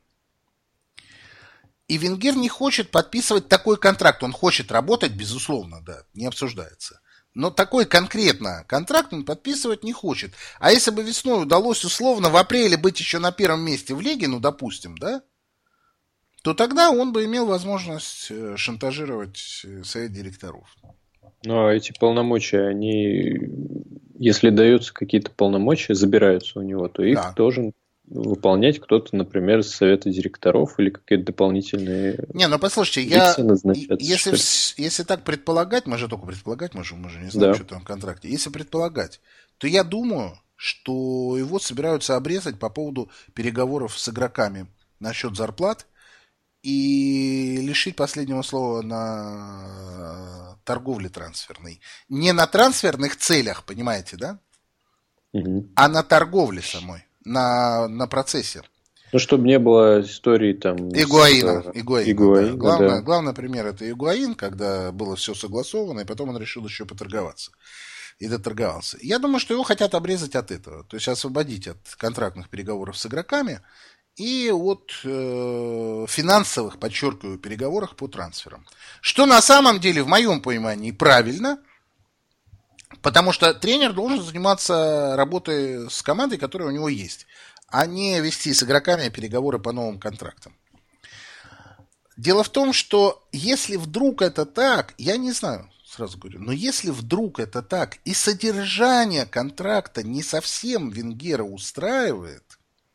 [SPEAKER 2] И Венгер не хочет подписывать такой контракт. Он хочет работать, безусловно, да, не обсуждается. Но такой конкретно контракт он подписывать не хочет. А если бы весной удалось условно в апреле быть еще на первом месте в лиге, ну, допустим, да, то тогда он бы имел возможность шантажировать совет директоров.
[SPEAKER 3] Ну, а эти полномочия, они, если даются какие-то полномочия, забираются у него, то их да. должен выполнять кто-то, например, из совета директоров или какие-то дополнительные...
[SPEAKER 2] Не, ну послушайте, я, если, если так предполагать, мы же только предполагать можем, мы же не знаем, да. что там в контракте. Если предполагать, то я думаю, что его собираются обрезать по поводу переговоров с игроками насчет зарплат и лишить последнего слова на торговле трансферной. Не на трансферных целях, понимаете, да? Угу. А на торговле самой. На, на процессе.
[SPEAKER 3] Ну, чтобы не было истории там...
[SPEAKER 2] Игуаина. С... Игуаина,
[SPEAKER 3] Игуаина
[SPEAKER 2] да. Главное,
[SPEAKER 3] да.
[SPEAKER 2] главный пример это Игуаин, когда было все согласовано, и потом он решил еще поторговаться. И доторговался. Я думаю, что его хотят обрезать от этого. То есть освободить от контрактных переговоров с игроками и от э, финансовых, подчеркиваю, переговоров по трансферам. Что на самом деле, в моем понимании, правильно. Потому что тренер должен заниматься работой с командой, которая у него есть, а не вести с игроками переговоры по новым контрактам. Дело в том, что если вдруг это так, я не знаю, сразу говорю, но если вдруг это так, и содержание контракта не совсем Венгера устраивает,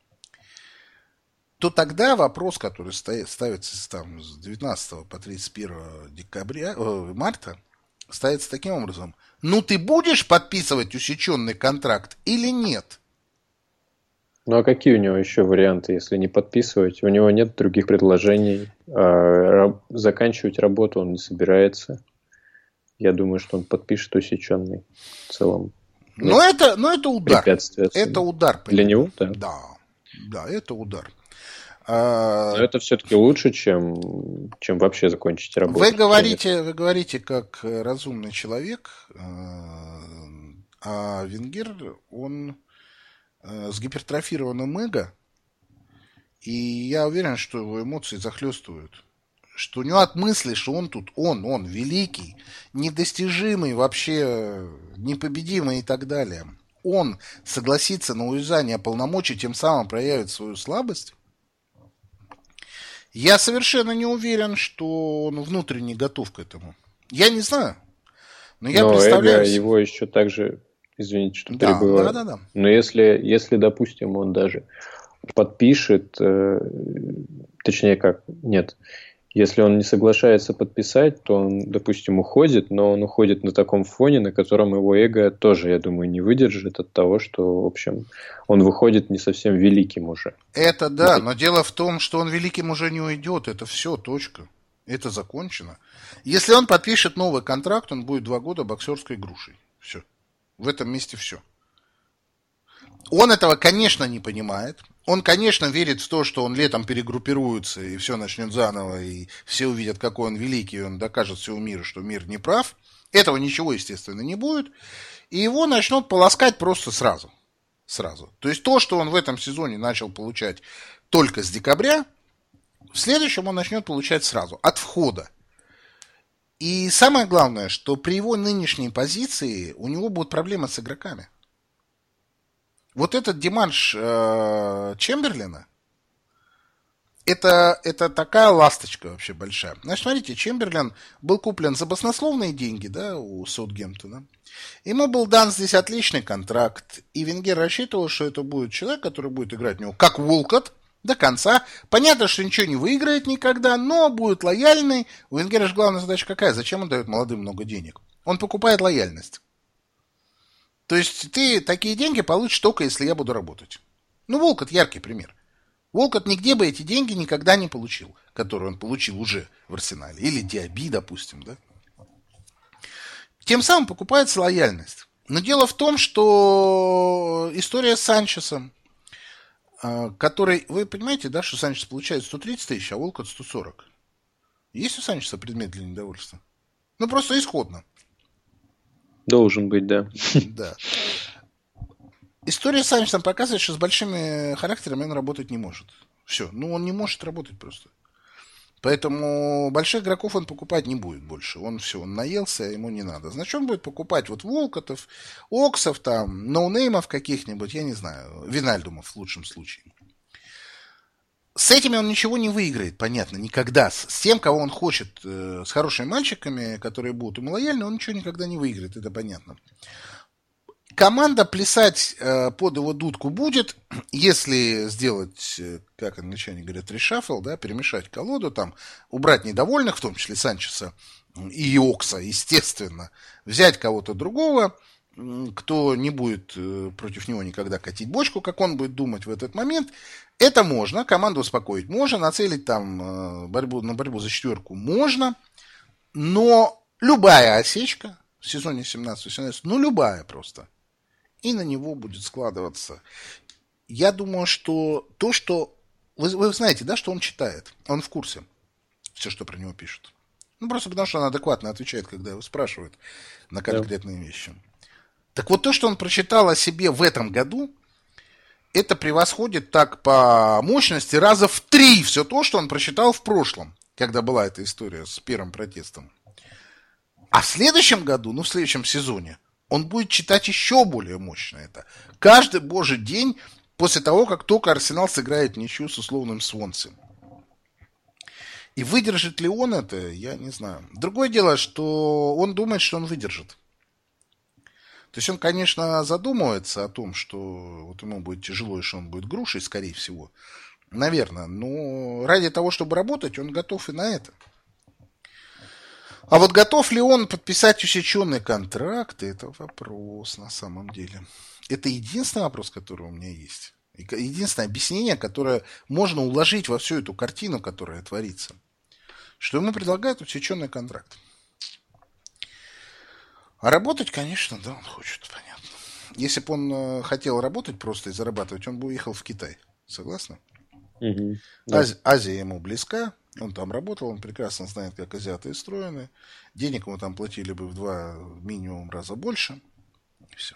[SPEAKER 2] то тогда вопрос, который стоит, ставится там, с девятнадцатого по тридцать первое декабря, э, марта, ставится таким образом. Ну, ты будешь подписывать усеченный контракт или нет?
[SPEAKER 3] Ну, а какие у него еще варианты, если не подписывать? У него нет других предложений. А заканчивать работу он не собирается. Я думаю, что он подпишет усеченный в целом.
[SPEAKER 2] Ну, это, ну, это удар. Это удар.
[SPEAKER 3] Для него, да?
[SPEAKER 2] Да, да, это удар.
[SPEAKER 3] Но это все-таки лучше, чем, чем вообще закончить работу.
[SPEAKER 2] Вы говорите, вы говорите как разумный человек, а Венгер, он с гипертрофированным эго, и я уверен, что его эмоции захлестывают. Что у него от мысли, что он тут, он, он великий, недостижимый, вообще непобедимый и так далее. Он согласится на урезание полномочий, тем самым проявит свою слабость. Я совершенно не уверен, что он внутренне готов к этому. Я не знаю. Но я
[SPEAKER 3] Но
[SPEAKER 2] представляю...
[SPEAKER 3] эго его еще также, извините, что
[SPEAKER 2] да,
[SPEAKER 3] перебиваю.
[SPEAKER 2] Да, да, да.
[SPEAKER 3] Но если, если, допустим, он даже подпишет, э, точнее как, нет, если он не соглашается подписать, то он, допустим, уходит, но он уходит на таком фоне, на котором его эго тоже, я думаю, не выдержит от того, что, в общем, он выходит не совсем великим уже.
[SPEAKER 2] Это да, но дело в том, что он великим уже не уйдет, это все, точка. Это закончено. Если он подпишет новый контракт, он будет два года боксерской грушей. Все. В этом месте все. Он этого, конечно, не понимает. Он, конечно, верит в то, что он летом перегруппируется, и все начнет заново, и все увидят, какой он великий, и он докажет всему миру, что мир не прав. Этого ничего, естественно, не будет. И его начнут полоскать просто сразу. Сразу. То есть то, что он в этом сезоне начал получать только с декабря, в следующем он начнет получать сразу, от входа. И самое главное, что при его нынешней позиции у него будут проблемы с игроками. Вот этот демарш э, Чемберлина, это, это такая ласточка вообще большая. Значит, смотрите, Чемберлин был куплен за баснословные деньги, да, у Саутгемптона. Ему был дан здесь отличный контракт, и Венгер рассчитывал, что это будет человек, который будет играть у него как Волкотт до конца. Понятно, что ничего не выиграет никогда, но будет лояльный. У Венгера же главная задача какая? Зачем он дает молодым много денег? Он покупает лояльность. То есть ты такие деньги получишь только, если я буду работать. Ну, Волкотт яркий пример. Волкотт нигде бы эти деньги никогда не получил, которые он получил уже в Арсенале. Или Диаби, допустим, да. Тем самым покупается лояльность. Но дело в том, что история с Санчесом, который, вы понимаете, да, что Санчес получает сто тридцать тысяч, а Волкотт сто сорок. Есть у Санчеса предмет для недовольства? Ну, просто исходно.
[SPEAKER 3] Должен быть, да.
[SPEAKER 2] Да. История с Санчесом показывает, что с большими характерами он работать не может. Все. Ну, он не может работать просто. Поэтому больших игроков он покупать не будет больше. Он все, он наелся, ему не надо. Значит, он будет покупать вот Волкотов, Оксов, там, ноунеймов каких-нибудь, я не знаю, Винальдумов в лучшем случае. С этими он ничего не выиграет, понятно, никогда. С тем, кого он хочет, с хорошими мальчиками, которые будут ему лояльны, он ничего никогда не выиграет, это понятно. Команда плясать э, под его дудку будет, если сделать, как англичане говорят, решафл, да, перемешать колоду, там, убрать недовольных, в том числе Санчеса и Окса, естественно, взять кого-то другого, кто не будет э, против него никогда катить бочку, как он будет думать в этот момент. Это можно, команду успокоить можно, нацелить там э, борьбу, на борьбу за четверку можно, но любая осечка в сезоне семнадцать-восемнадцать, ну любая просто, и на него будет складываться. Я думаю, что то, что... Вы, вы знаете, да, что он читает? Он в курсе. Все, что про него пишут. Ну, просто потому, что он адекватно отвечает, когда его спрашивают на конкретные вещи. Так вот, то, что он прочитал о себе в этом году, это превосходит так по мощности раза в три все то, что он прочитал в прошлом, когда была эта история с первым протестом. А в следующем году, ну, в следующем сезоне, он будет читать еще более мощно это. Каждый божий день после того, как только Арсенал сыграет ничью с условным Свонси. И выдержит ли он это, я не знаю. Другое дело, что он думает, что он выдержит. То есть он, конечно, задумывается о том, что вот ему будет тяжело, и что он будет грушей, скорее всего. Наверное. Но ради того, чтобы работать, он готов и на это. А вот готов ли он подписать усеченный контракт, это вопрос на самом деле. Это единственный вопрос, который у меня есть. Единственное объяснение, которое можно уложить во всю эту картину, которая творится. Что ему предлагают усеченный контракт. А работать, конечно, да, он хочет, понятно. Если бы он хотел работать просто и зарабатывать, он бы уехал в Китай. Согласны?
[SPEAKER 3] Угу, да.
[SPEAKER 2] Ази- Азия ему близка. Он там работал, он прекрасно знает, как азиаты устроены. Денег ему там платили бы в два минимум раза больше. И все.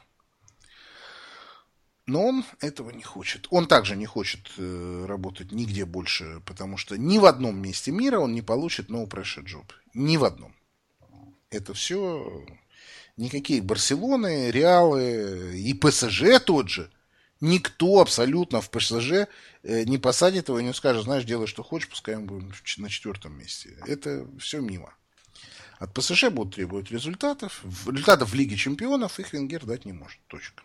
[SPEAKER 2] Но он этого не хочет. Он также не хочет э, работать нигде больше, потому что ни в одном месте мира он не получит no pressure job. Ни в одном. Это все никакие Барселоны, Реалы и ПСЖ тот же. Никто абсолютно в ПСЖ не посадит его и не скажет, знаешь, делай, что хочешь, пускай мы будем на четвертом месте. Это все мимо. От ПСЖ будут требовать результатов. Результатов в Лиге Чемпионов их Венгер дать не может. Точка.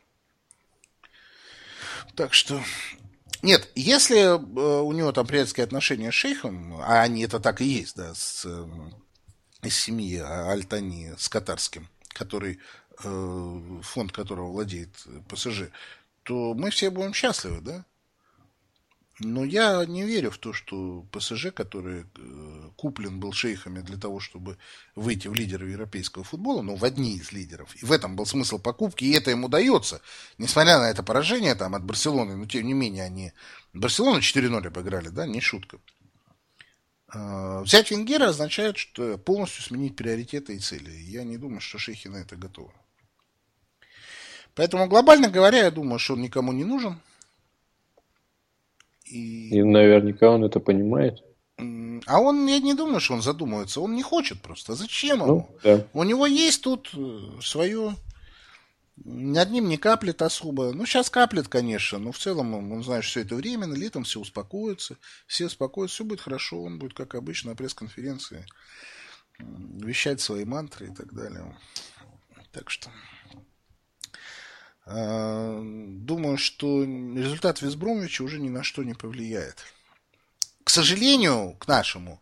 [SPEAKER 2] Так что... Нет, если э, у него там приятельские отношения с шейхом, а они это так и есть, да, с, э, из семьи Аль-Тани с катарским, который, э, фонд которого владеет ПСЖ, то мы все будем счастливы, да? Но я не верю в то, что ПСЖ, который э, куплен был шейхами для того, чтобы выйти в лидеры европейского футбола, ну, в одни из лидеров, и в этом был смысл покупки, и это им удается, несмотря на это поражение там от Барселоны, но тем не менее они Барселону четыре ноль обыграли, да, не шутка. Э, взять Венгера означает, что полностью сменить приоритеты и цели. Я не думаю, что шейхи на это готовы. Поэтому, глобально говоря, я думаю, что он никому не нужен. И...
[SPEAKER 3] И наверняка он это понимает.
[SPEAKER 2] А он, я не думаю, что он задумывается. Он не хочет просто. Зачем ему?
[SPEAKER 3] Ну, да.
[SPEAKER 2] У него есть тут свое... Над ним не каплет особо. Ну, сейчас каплет, конечно. Но в целом, он знает, что все это временно. Летом все успокоится. Все успокоятся. Все будет хорошо. Он будет, как обычно, на пресс-конференции вещать свои мантры и так далее. Так что... Думаю, что результат Вестбромвича уже ни на что не повлияет. К сожалению, к нашему,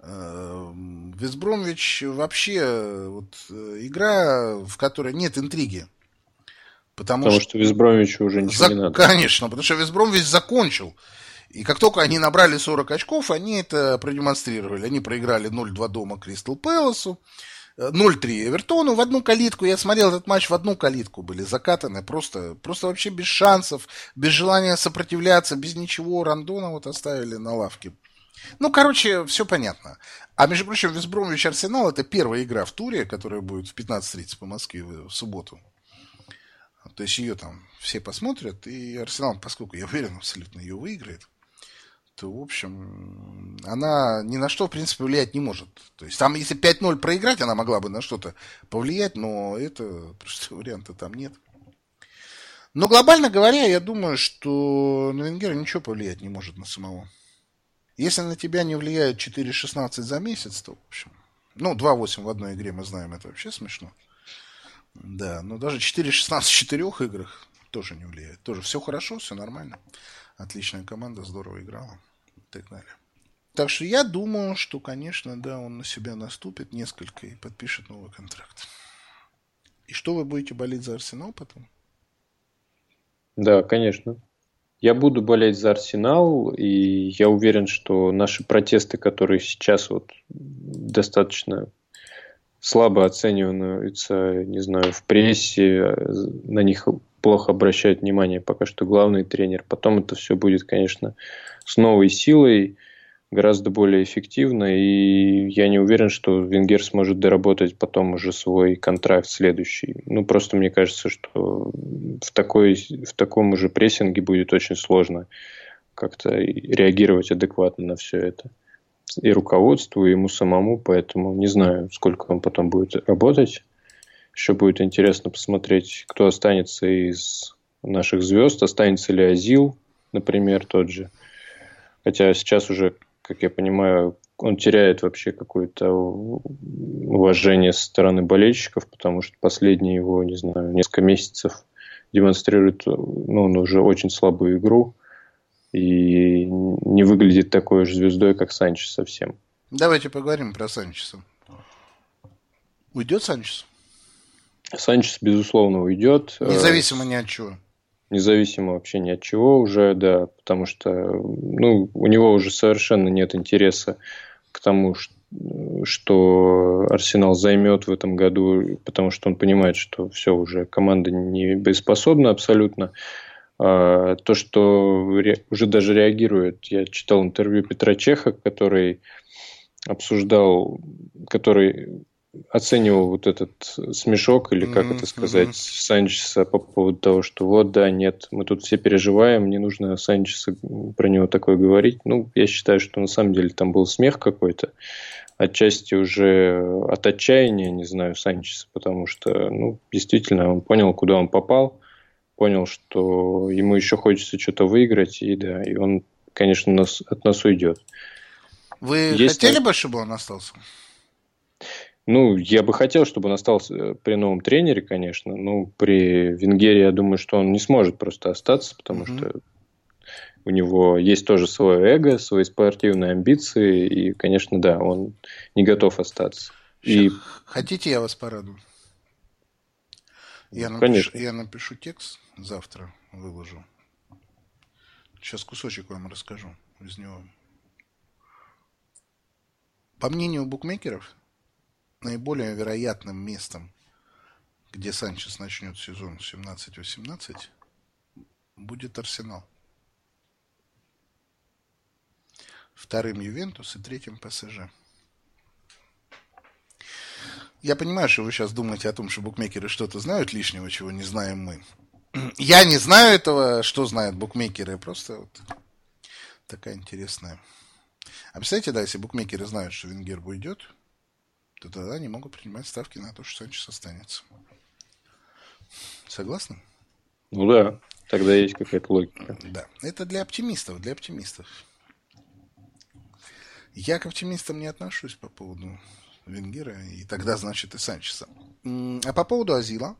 [SPEAKER 2] Вестбромвич вообще вот, игра, в которой нет интриги. Потому,
[SPEAKER 3] потому
[SPEAKER 2] что,
[SPEAKER 3] что Вестбромвичу уже ничего
[SPEAKER 2] за...
[SPEAKER 3] не надо.
[SPEAKER 2] Конечно, потому что Вестбромвич закончил. И как только они набрали сорок очков, они это продемонстрировали. Они проиграли ноль два дома Кристал Пэласу. ноль три Эвертону в одну калитку. Я смотрел этот матч, в одну калитку были закатаны. Просто, просто вообще без шансов, без желания сопротивляться, без ничего. Рандона вот оставили на лавке. Ну, короче, все понятно. А между прочим, Вестбромвич Арсенал — это первая игра в туре, которая будет в пятнадцать тридцать по Москве в субботу. То есть ее там все посмотрят. И Арсенал, поскольку я уверен, абсолютно ее выиграет, то, в общем, она ни на что, в принципе, влиять не может. То есть там, если пять ноль проиграть, она могла бы на что-то повлиять, но это просто варианта там нет. Но глобально говоря, я думаю, что на Венгера ничего повлиять не может на самого. Если на тебя не влияет четыре шестнадцать за месяц, то, в общем, ну, два восемь в одной игре, мы знаем, это вообще смешно. Да, но даже четыре шестнадцать в четырех играх тоже не влияет. Тоже все хорошо, все нормально. Отличная команда, здорово играла. И так далее. Так что я думаю, что, конечно, да, он на себя наступит несколько и подпишет новый контракт. И что, вы будете болеть за Арсенал потом?
[SPEAKER 3] Да, конечно. Я буду болеть за Арсенал, и я уверен, что наши протесты, которые сейчас вот достаточно слабо оцениваются, не знаю, в прессе, на них плохо обращают внимание пока что главный тренер. Потом это все будет, конечно, с новой силой, гораздо более эффективно, и я не уверен, что Венгер сможет доработать потом уже свой контракт следующий. Ну, просто мне кажется, что в, такой, в таком уже прессинге будет очень сложно как-то реагировать адекватно на все это. И руководству, и ему самому, поэтому не знаю, сколько он потом будет работать. Еще будет интересно посмотреть, кто останется из наших звезд, останется ли Азил, например, тот же. Хотя сейчас уже, как я понимаю, он теряет вообще какое-то уважение со стороны болельщиков, потому что последние его, не знаю, несколько месяцев демонстрирует, ну, он уже очень слабую игру и не выглядит такой же звездой, как Санчес совсем.
[SPEAKER 2] Давайте поговорим про Санчеса. Уйдет Санчес?
[SPEAKER 3] Санчес, безусловно, уйдет.
[SPEAKER 2] Независимо ни от чего.
[SPEAKER 3] Независимо вообще ни от чего уже, да, потому что ну, у него уже совершенно нет интереса к тому, что Арсенал займет в этом году, потому что он понимает, что все, уже команда не боеспособна абсолютно. А то, что уже даже реагирует, я читал интервью Петра Чеха, который обсуждал, который оценивал вот этот смешок, или как mm-hmm. это сказать, mm-hmm. Санчеса по поводу того, что вот, да, нет, мы тут все переживаем, не нужно Санчеса про него такое говорить. Ну, я считаю, что на самом деле там был смех какой-то, отчасти уже от отчаяния, не знаю, Санчеса, потому что, ну, действительно, он понял, куда он попал, понял, что ему еще хочется что-то выиграть, и да, и он, конечно, нас, от нас уйдет.
[SPEAKER 2] Вы Есть хотели ли... бы, чтобы он остался?
[SPEAKER 3] Ну, я бы хотел, чтобы он остался при новом тренере, конечно. Но при Венгере, я думаю, что он не сможет просто остаться, потому угу. что у него есть тоже свое эго, свои спортивные амбиции. И, конечно, да, он не готов остаться. И...
[SPEAKER 2] Хотите, я вас порадую? Я напишу, я напишу текст, завтра выложу. Сейчас кусочек вам расскажу из него. По мнению букмекеров, наиболее вероятным местом, где Санчес начнет сезон семнадцать восемнадцать, будет Арсенал. Вторым Ювентус и третьим ПСЖ. Я понимаю, что вы сейчас думаете о том, что букмекеры что-то знают лишнего, чего не знаем мы. Я не знаю этого, что знают букмекеры. Просто вот такая интересная. А представляете, да, если букмекеры знают, что Венгер уйдет, то тогда они могут принимать ставки на то, что Санчес останется. Согласны?
[SPEAKER 3] Ну да, тогда есть какая-то логика.
[SPEAKER 2] Да, это для оптимистов, для оптимистов. Я к оптимистам не отношусь по поводу Венгера, и тогда, значит, и Санчеса. А по поводу Азила,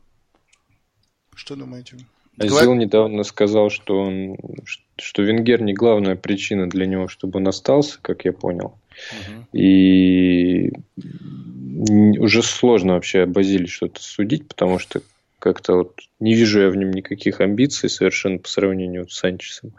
[SPEAKER 2] что думаете?
[SPEAKER 3] Азил Говор... недавно сказал, что, он, что Венгер не главная причина для него, чтобы он остался, как я понял. Угу. И уже сложно вообще об Азиле что-то судить, потому что как-то вот не вижу я в нем никаких амбиций совершенно по сравнению с Санчесом.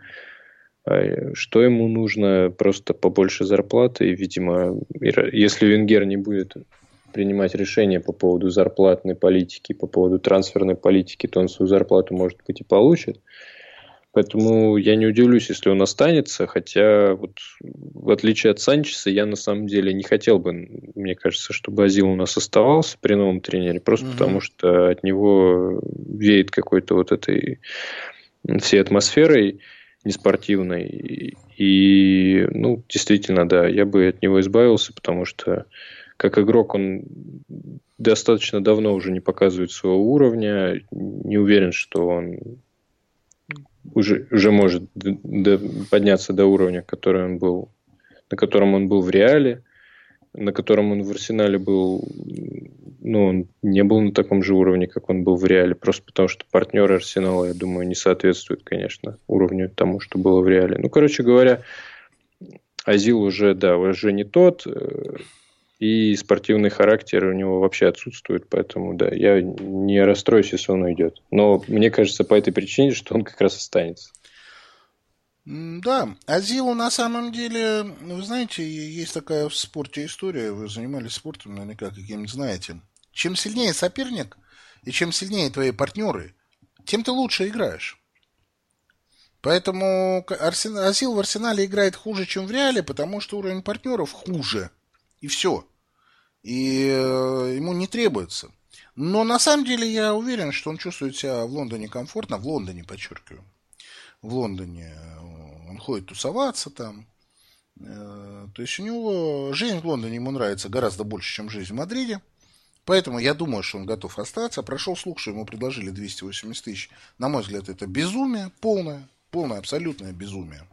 [SPEAKER 3] Что ему нужно? Просто побольше зарплаты. И, видимо, если Венгер не будет принимать решения по поводу зарплатной политики, по поводу трансферной политики, то он свою зарплату, может быть, и получит. Поэтому я не удивлюсь, если он останется. Хотя, вот, в отличие от Санчеса, я на самом деле не хотел бы, мне кажется, чтобы Азил у нас оставался при новом тренере. Просто угу. потому, что от него веет какой-то вот этой всей атмосферой неспортивной. И, и, ну, действительно, да, я бы от него избавился, потому что как игрок он достаточно давно уже не показывает своего уровня. Не уверен, что он уже, уже может до, подняться до уровня, который он был, на котором он был в Реале, на котором он в Арсенале был. Ну, он не был на таком же уровне, как он был в Реале, просто потому что партнеры Арсенала, я думаю, не соответствуют, конечно, уровню тому, что было в Реале. Ну, короче говоря, Азил уже, да, уже не тот, и спортивный характер у него вообще отсутствует, поэтому, да, я не расстроюсь, если он уйдет. Но мне кажется по этой причине, что он как раз останется.
[SPEAKER 2] Да, Азилу на самом деле, вы знаете, есть такая в спорте история, вы занимались спортом, наверняка каким-нибудь знаете. Чем сильнее соперник и чем сильнее твои партнеры, тем ты лучше играешь. Поэтому Азил в Арсенале играет хуже, чем в Реале, потому что уровень партнеров хуже. И все. И ему не требуется. Но на самом деле я уверен, что он чувствует себя в Лондоне комфортно. В Лондоне, подчеркиваю. В Лондоне он ходит тусоваться там. То есть у него жизнь в Лондоне ему нравится гораздо больше, чем жизнь в Мадриде. Поэтому я думаю, что он готов остаться. Прошел слух, что ему предложили двести восемьдесят тысяч. На мой взгляд, это безумие полное. Полное, абсолютное безумие.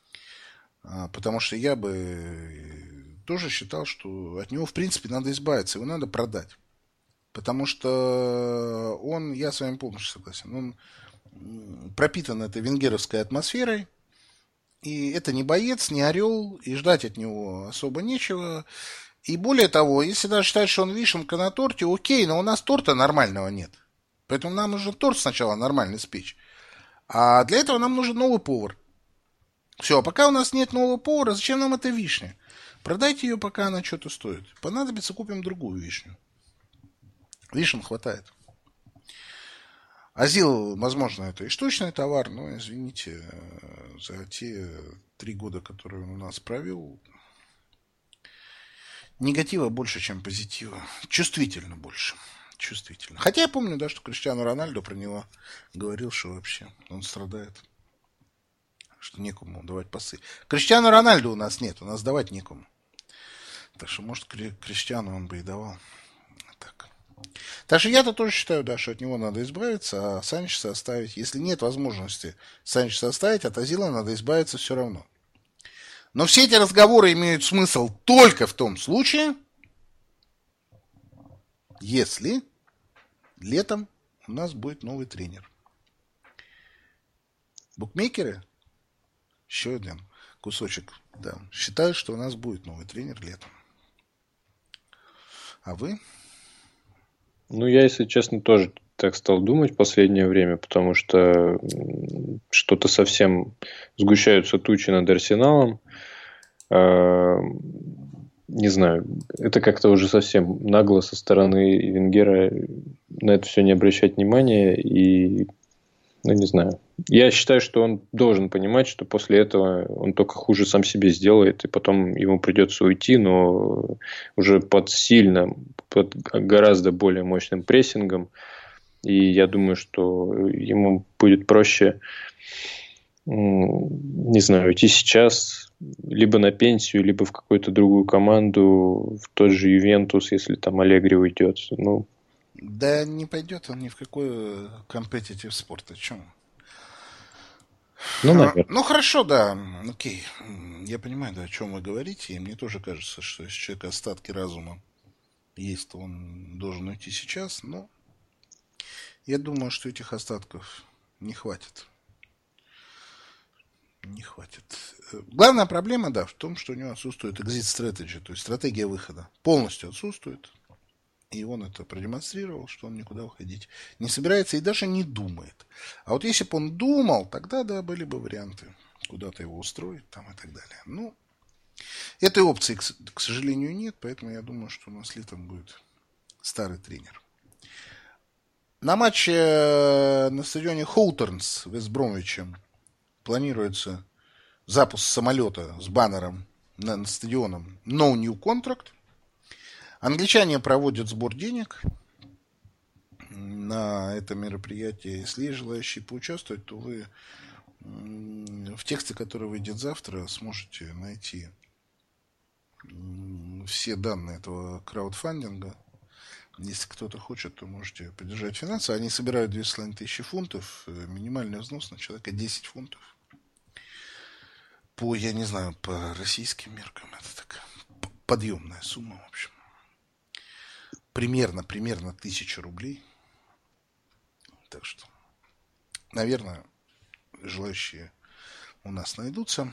[SPEAKER 2] Потому что я бы тоже считал, что от него, в принципе, надо избавиться. Его надо продать. Потому что он, я с вами полностью согласен, он пропитан этой венгеровской атмосферой. И это не боец, не орел. И ждать от него особо нечего. И более того, если даже считать, что он вишенка на торте, окей, но у нас торта нормального нет. Поэтому нам нужно торт сначала нормально спечь. А для этого нам нужен новый повар. Все, а пока у нас нет нового повара, зачем нам эта вишня? Продайте ее, пока она что-то стоит. Понадобится, купим другую вишню. Вишен хватает. Азил, возможно, это и штучный товар, но, извините, за те три года, которые он у нас провел, негатива больше, чем позитива. Чувствительно больше. Чувствительно. Хотя я помню, да, что Криштиану Рональду про него говорил, что вообще он страдает. Что некому давать пасы. Криштиану Рональду у нас нет, у нас давать некому. Так что, может, Криштиану он бы и давал. Так. Так что я-то тоже считаю, да, что от него надо избавиться, а Санчеса оставить. Если нет возможности Санчеса оставить, от Азила надо избавиться все равно. Но все эти разговоры имеют смысл только в том случае, Если летом у нас будет новый тренер. Букмекеры, еще один кусочек, да, считают, что у нас будет новый тренер летом. А вы?
[SPEAKER 3] Ну, я, если честно, тоже так стал думать в последнее время, потому что что-то совсем сгущаются тучи над Арсеналом. Не знаю, это как-то уже совсем нагло со стороны Венгера на это все не обращать внимания. И, ну, не знаю. Я считаю, что он должен понимать, что после этого он только хуже сам себе сделает, и потом ему придется уйти, но уже под сильным, под гораздо более мощным прессингом. И я думаю, что ему будет проще, не знаю, уйти сейчас, либо на пенсию, либо в какую-то другую команду, в тот же Ювентус, если там Аллегри уйдет. Ну,
[SPEAKER 2] да не пойдет он ни в какой компетитив спорт. О чем?
[SPEAKER 3] Ну, наверное.
[SPEAKER 2] Ну, хорошо, да, окей. Я понимаю, да, о чем вы говорите, и мне тоже кажется, что если человек остатки разума есть, то он должен уйти сейчас, но я думаю, что этих остатков не хватит. Не хватит. Главная проблема, да, в том, что у него отсутствует exit strategy, то есть стратегия выхода. Полностью отсутствует. И он это продемонстрировал, что он никуда уходить не собирается и даже не думает. А вот если бы он думал, тогда, да, были бы варианты куда-то его устроить там и так далее. Ну, этой опции, к сожалению, нет, поэтому я думаю, что у нас летом будет старый тренер. На матче на стадионе Хоуторнс с Вест Бромвичем планируется запуск самолета с баннером над стадионом No New Contract. Англичане проводят сбор денег на это мероприятие. Если есть желающие поучаствовать, то вы в тексте, который выйдет завтра, сможете найти все данные этого краудфандинга. Если кто-то хочет, то можете поддержать финансы. Они собирают две с половиной тысячи фунтов. Минимальный взнос на человека десять фунтов. По, я не знаю, по российским меркам это такая подъемная сумма, в общем. Примерно, примерно тысяча рублей. Так что, наверное, желающие у нас найдутся.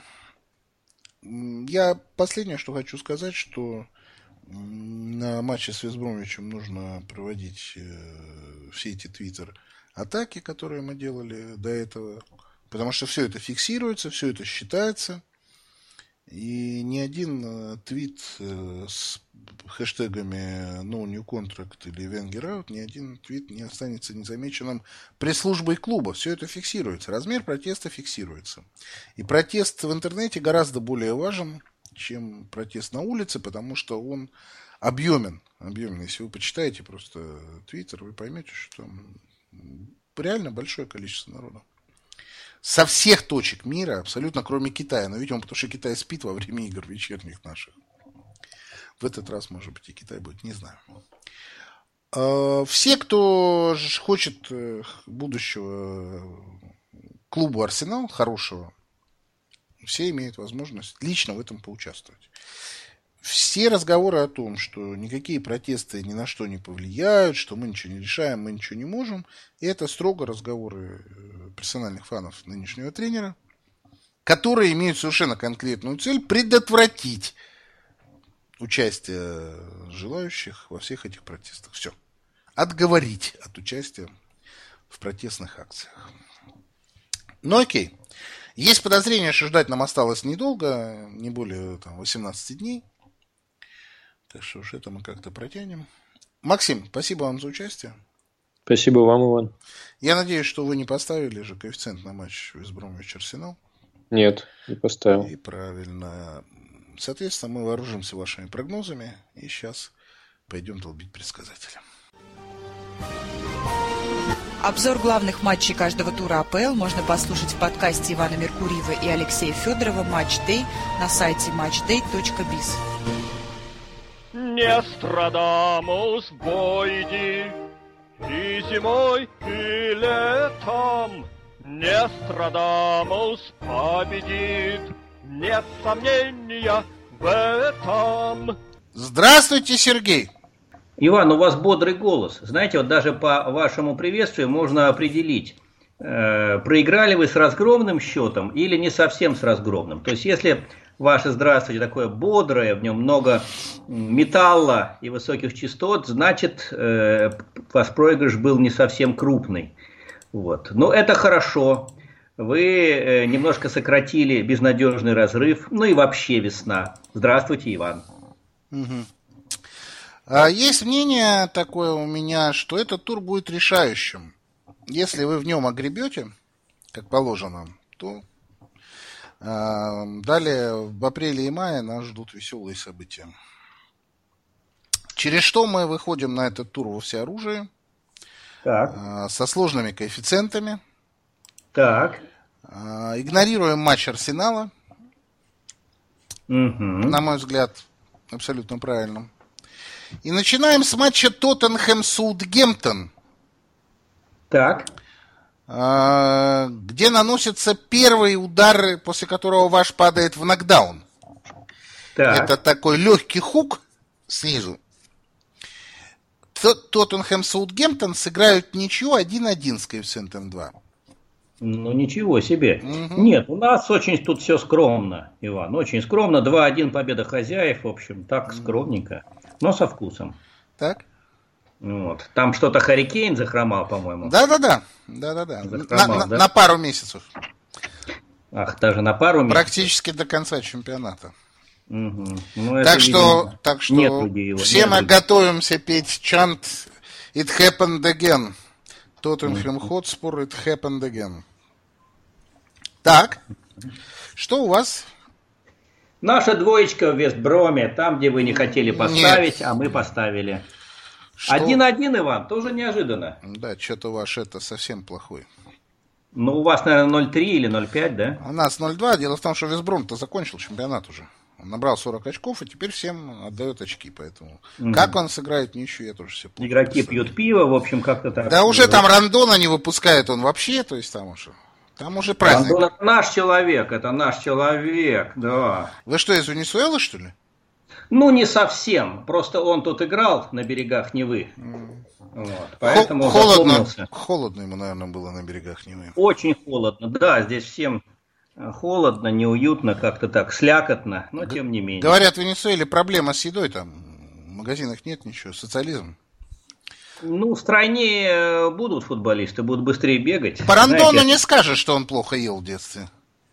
[SPEAKER 2] Я последнее, что хочу сказать, что на матче с Вест Бромвичем нужно проводить все эти твиттер-атаки, которые мы делали до этого. Потому что все это фиксируется, все это считается. И ни один твит с хэштегами No New Contract или Wenger Out, ни один твит не останется незамеченным пресс-службой клуба. Все это фиксируется. Размер протеста фиксируется. И протест в интернете гораздо более важен, чем протест на улице, потому что он объемен. объемен. Если вы почитаете просто твиттер, вы поймете, что там реально большое количество народа. Со всех точек мира, абсолютно, кроме Китая. Но, видимо, потому что Китай спит во время игр вечерних наших. В этот раз, может быть, и Китай будет, не знаю. Все, кто хочет будущего клубу Арсенал, хорошего, все имеют возможность лично в этом поучаствовать. Все разговоры о том, что никакие протесты ни на что не повлияют, что мы ничего не решаем, мы ничего не можем, это строго разговоры персональных фанов нынешнего тренера, которые имеют совершенно конкретную цель предотвратить участие желающих во всех этих протестах. Все. Отговорить от участия в протестных акциях. Ну окей. Есть подозрение, что ждать нам осталось недолго, не более там, восемнадцать дней. Так что уж это мы как-то протянем. Максим, спасибо вам за участие.
[SPEAKER 3] Спасибо вам, Иван.
[SPEAKER 2] Я надеюсь, что вы не поставили же коэффициент на матч Вест Бромвич Арсенал.
[SPEAKER 3] Нет, не поставил.
[SPEAKER 2] И правильно. Соответственно, мы вооружимся вашими прогнозами и сейчас пойдем долбить предсказателя.
[SPEAKER 1] Обзор главных матчей каждого тура АПЛ можно послушать в подкасте Ивана Меркурьева и Алексея Федорова «Матч Дэй» на сайте матчдэй точка биз.
[SPEAKER 4] Нострадамус войди и зимой, и летом. Нострадамус победит, нет сомнения в этом.
[SPEAKER 2] Здравствуйте, Сергей!
[SPEAKER 5] Иван, у вас бодрый голос. Знаете, вот даже по вашему приветствию можно определить, э, проиграли вы с разгромным счетом или не совсем с разгромным. То есть, если ваше здравствуйте такое бодрое, в нем много металла и высоких частот, значит, э, ваш проигрыш был не совсем крупный. Вот. Но это хорошо. Вы э, немножко сократили безнадежный разрыв. Ну и вообще весна. Здравствуйте, Иван.
[SPEAKER 2] Угу. А есть мнение такое у меня, что этот тур будет решающим. Если вы в нем огребете, как положено, то а, далее в апреле и мае нас ждут веселые события. Через что мы выходим на этот тур во всеоружии.
[SPEAKER 5] Так.
[SPEAKER 2] А, со сложными коэффициентами.
[SPEAKER 5] Так.
[SPEAKER 2] А, игнорируем матч Арсенала.
[SPEAKER 5] Угу.
[SPEAKER 2] На мой взгляд, абсолютно правильно. И начинаем с матча Тоттенхэм-Саутгемптон.
[SPEAKER 5] Так.
[SPEAKER 2] Где наносятся первые удары, после которого ваш падает в нокдаун.
[SPEAKER 5] Так.
[SPEAKER 2] Это такой легкий хук снизу. Тоттенхэм-Саутгемптон сыграют ничью один-один с коэффициентом два.
[SPEAKER 5] Ну, ничего себе.
[SPEAKER 2] Угу.
[SPEAKER 5] Нет, у нас очень тут все скромно, Иван. Очень скромно. два-один победа хозяев. В общем, так скромненько. Но со вкусом.
[SPEAKER 2] Так.
[SPEAKER 5] Вот. Там что-то Харри Кейн захромал, по-моему.
[SPEAKER 2] Да-да-да. Да-да-да.
[SPEAKER 5] Захромал,
[SPEAKER 2] на,
[SPEAKER 5] да?
[SPEAKER 2] на пару месяцев.
[SPEAKER 5] Ах, даже на пару месяцев.
[SPEAKER 2] Практически до конца чемпионата.
[SPEAKER 5] Угу. Ну,
[SPEAKER 2] так,
[SPEAKER 5] это,
[SPEAKER 2] что,
[SPEAKER 5] видимо,
[SPEAKER 2] так что
[SPEAKER 5] нет его,
[SPEAKER 2] все
[SPEAKER 5] нет
[SPEAKER 2] мы
[SPEAKER 5] людей.
[SPEAKER 2] готовимся петь чант It happened again. Тоттенхэм Хотспур It happened again. Так, что у вас?
[SPEAKER 5] Наша двоечка в Вестброме, там, где вы не хотели поставить,
[SPEAKER 2] Нет.
[SPEAKER 5] а мы поставили.
[SPEAKER 2] Что?
[SPEAKER 5] один-один, Иван, тоже неожиданно.
[SPEAKER 2] Да, что-то ваш это совсем плохой.
[SPEAKER 5] Ну, у вас, наверное, ноль три или ноль пять, да?
[SPEAKER 2] У нас ноль-два. Дело в том, что Вестбром-то закончил чемпионат уже. Он набрал сорок очков и теперь всем отдает очки. Поэтому угу. Как он сыграет ничью, я тоже все плохо
[SPEAKER 5] Игроки
[SPEAKER 2] представляю.
[SPEAKER 5] пьют пиво, в общем, как-то так.
[SPEAKER 2] Да уже там Рандона не выпускает он вообще, то есть там уже... Там уже праздник.
[SPEAKER 5] Рандон это наш человек, это наш человек, да.
[SPEAKER 2] Вы что, из Венесуэлы, что ли?
[SPEAKER 5] Ну, не совсем. Просто он тут играл на берегах Невы. Mm. Вот, поэтому
[SPEAKER 2] холодно, холодно ему, наверное, было на берегах Невы.
[SPEAKER 5] Очень холодно, да, здесь всем холодно, неуютно, как-то так, слякотно, но Г- тем не менее.
[SPEAKER 2] Говорят, в Венесуэле проблема с едой, там в магазинах нет ничего, социализм.
[SPEAKER 5] Ну, стройнее будут футболисты, будут быстрее бегать.
[SPEAKER 2] По Рандону
[SPEAKER 5] Знаете,
[SPEAKER 2] не скажешь, что он плохо ел в детстве.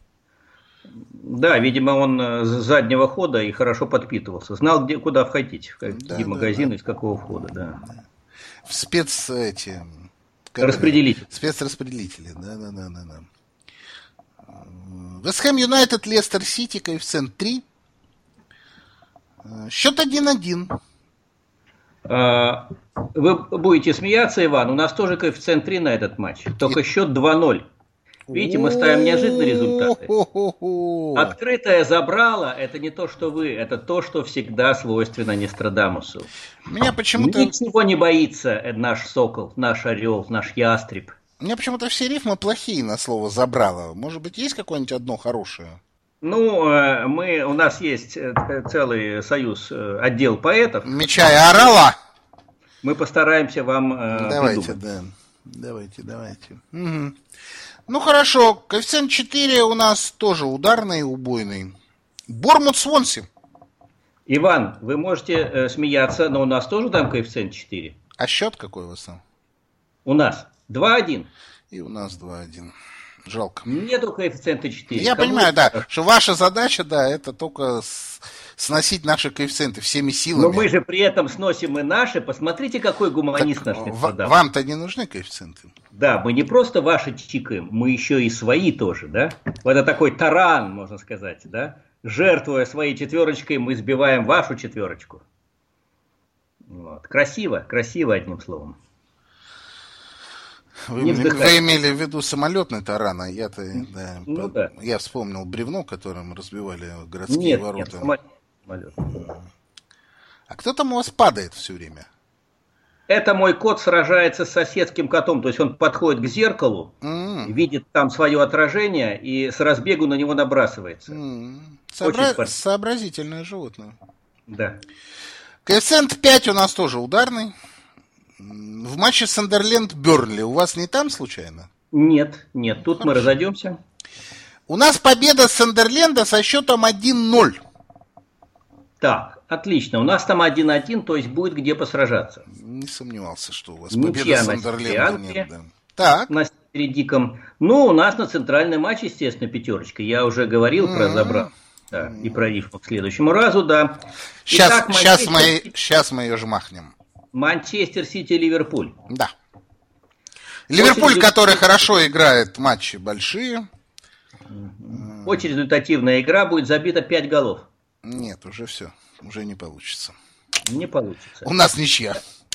[SPEAKER 5] Да, видимо, он с заднего хода и хорошо подпитывался. Знал, где, куда входить, в какие
[SPEAKER 2] да,
[SPEAKER 5] магазины,
[SPEAKER 2] да,
[SPEAKER 5] из какого входа, да.
[SPEAKER 2] В спец эти...
[SPEAKER 5] Распределители.
[SPEAKER 2] Спецраспределители, да, да, да, да, да. Вест Хэм Юнайтед, Лестер Сити, коэффициент три. Счет один-один.
[SPEAKER 5] Вы будете смеяться, Иван, у нас тоже коэффициент три на этот матч, только счет два-ноль. Видите, мы ставим неожиданные результаты. Открытое забрало, это не то, что вы, это то, что всегда свойственно Нострадамусу.
[SPEAKER 2] Меня почему-то...
[SPEAKER 5] Ничего не боится наш сокол, наш орел, наш ястреб.
[SPEAKER 2] У меня почему-то все рифмы плохие на слово «забрало». Может быть, есть какое-нибудь одно хорошее?
[SPEAKER 5] Ну, мы, у нас есть целый союз, отдел поэтов.
[SPEAKER 2] Меча и орала.
[SPEAKER 5] Мы постараемся вам
[SPEAKER 2] Давайте, придумать. да. Давайте, давайте. Угу. Ну, хорошо. Коэффициент четыре у нас тоже ударный, убойный. Бормут Свонси.
[SPEAKER 5] Иван, вы можете э, смеяться, но у нас тоже там коэффициент четыре.
[SPEAKER 2] А счет какой у вас там?
[SPEAKER 5] У нас два-один.
[SPEAKER 2] И у нас два-один. Жалко.
[SPEAKER 5] Нету коэффициента четыре.
[SPEAKER 2] Я
[SPEAKER 5] Кому
[SPEAKER 2] понимаю,
[SPEAKER 5] это?
[SPEAKER 2] да, что ваша задача, да, это только с, сносить наши коэффициенты всеми силами.
[SPEAKER 5] Но мы же при этом сносим и наши. Посмотрите, какой гуманист
[SPEAKER 2] так,
[SPEAKER 5] наш
[SPEAKER 2] в,
[SPEAKER 5] Нострадамус.
[SPEAKER 2] Вам-то не нужны коэффициенты.
[SPEAKER 5] Да, мы не просто ваши чикаем, мы еще и свои тоже, да? Вот это такой таран, можно сказать, да? Жертвуя своей четверочкой, мы сбиваем вашу четверочку. Вот. Красиво, красиво, одним словом.
[SPEAKER 2] Вы, вы имели в виду самолетный таран, а я-то да,
[SPEAKER 5] ну,
[SPEAKER 2] по,
[SPEAKER 5] да.
[SPEAKER 2] я вспомнил бревно, которым разбивали городские
[SPEAKER 5] нет,
[SPEAKER 2] ворота.
[SPEAKER 5] Нет, самолет.
[SPEAKER 2] А кто там у вас падает все время?
[SPEAKER 5] Это мой кот сражается с соседским котом, то есть он подходит к зеркалу, mm. видит там свое отражение и с разбегу на него набрасывается.
[SPEAKER 2] Mm. Сообра... Сообразительное животное.
[SPEAKER 5] Да.
[SPEAKER 2] Коэффициент пять у нас тоже ударный. В матче Сандерленд-Бернли у вас не там случайно?
[SPEAKER 5] Нет, нет, тут Хорошо. Мы разойдемся.
[SPEAKER 2] У нас победа Сандерленда со счетом один ноль.
[SPEAKER 5] Так, отлично. У нас там один один, то есть будет где посражаться.
[SPEAKER 2] Не сомневался, что у вас
[SPEAKER 5] Ничья
[SPEAKER 2] победа Сандерленда нет. Да. Так.
[SPEAKER 5] На севере Диком. Ну, у нас на центральный матч, естественно, пятерочка. Я уже говорил mm-hmm. про Забра. Да, и про рифму к следующему разу, да.
[SPEAKER 2] Сейчас, Итак, сейчас, Манчестер... мы, сейчас мы ее жмахнем.
[SPEAKER 5] Манчестер Сити, Ливерпуль.
[SPEAKER 2] Да. Ливерпуль, Очень который результатив... хорошо играет матчи большие.
[SPEAKER 5] Очень результативная игра, будет забито пять голов.
[SPEAKER 2] Нет, уже все. Уже не получится.
[SPEAKER 5] Не получится.
[SPEAKER 2] У нас ничья.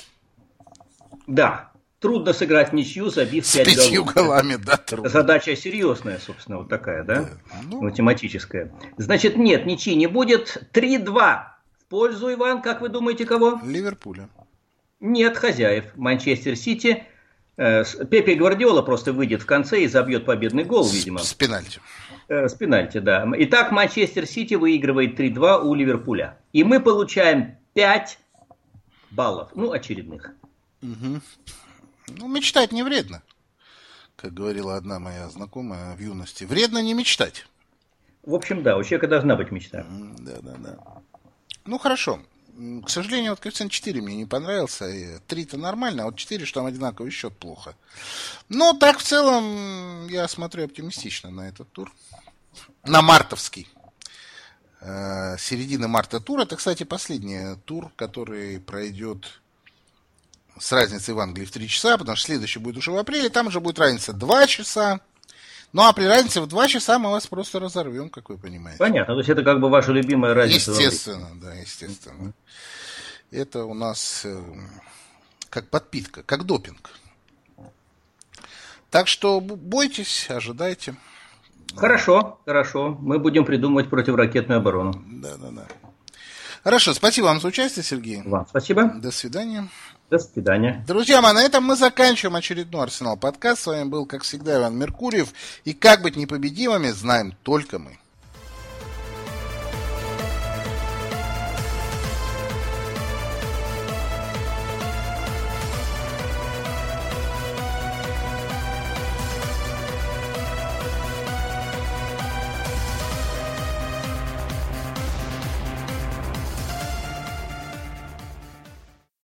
[SPEAKER 5] Да. Трудно сыграть ничью, забив пять голов.
[SPEAKER 2] С пятью голами, да, трудно.
[SPEAKER 5] Задача серьезная, собственно, вот такая, да? да. Ну... Математическая. Значит, нет, ничьи не будет. три-два в пользу, Иван, как вы думаете, кого?
[SPEAKER 2] Ливерпуля. Нет,
[SPEAKER 5] хозяев. Манчестер Сити. Пепе Гвардиола просто выйдет в конце и забьет победный гол, видимо.
[SPEAKER 2] С, с пенальти.
[SPEAKER 5] С пенальти, да. Итак, Манчестер Сити выигрывает три-два у Ливерпуля. И мы получаем пять баллов. Ну, очередных.
[SPEAKER 2] Угу. Ну, мечтать не вредно. Как говорила одна моя знакомая в юности. Вредно не мечтать.
[SPEAKER 5] В общем, да, у человека должна быть мечта.
[SPEAKER 2] Да, да, да. Ну, хорошо. К сожалению, вот коэффициент четыре мне не понравился. три-то нормально, а вот четыре, что там одинаковый счет, плохо. Но так в целом я смотрю оптимистично на этот тур. На мартовский. Э, середина марта тур. Это, кстати, последний тур, который пройдет с разницей в Англии в три часа, потому что следующий будет уже в апреле. Там уже будет разница два часа. Ну, а при разнице в два часа мы вас просто разорвем, как вы понимаете.
[SPEAKER 5] Понятно, то есть это как бы ваша любимая разница.
[SPEAKER 2] Естественно, да, естественно. Это у нас э, как подпитка, как допинг. Так что бойтесь, ожидайте.
[SPEAKER 5] Хорошо, хорошо. Мы будем придумывать противоракетную оборону.
[SPEAKER 2] Да, да, да. Хорошо, спасибо вам за участие, Сергей.
[SPEAKER 5] Вам спасибо.
[SPEAKER 2] До свидания.
[SPEAKER 5] До свидания.
[SPEAKER 2] Друзья мои, на этом мы заканчиваем очередной Арсенал подкаст. С вами был, как всегда, Иван Меркурьев. И как быть непобедимыми, знаем только мы.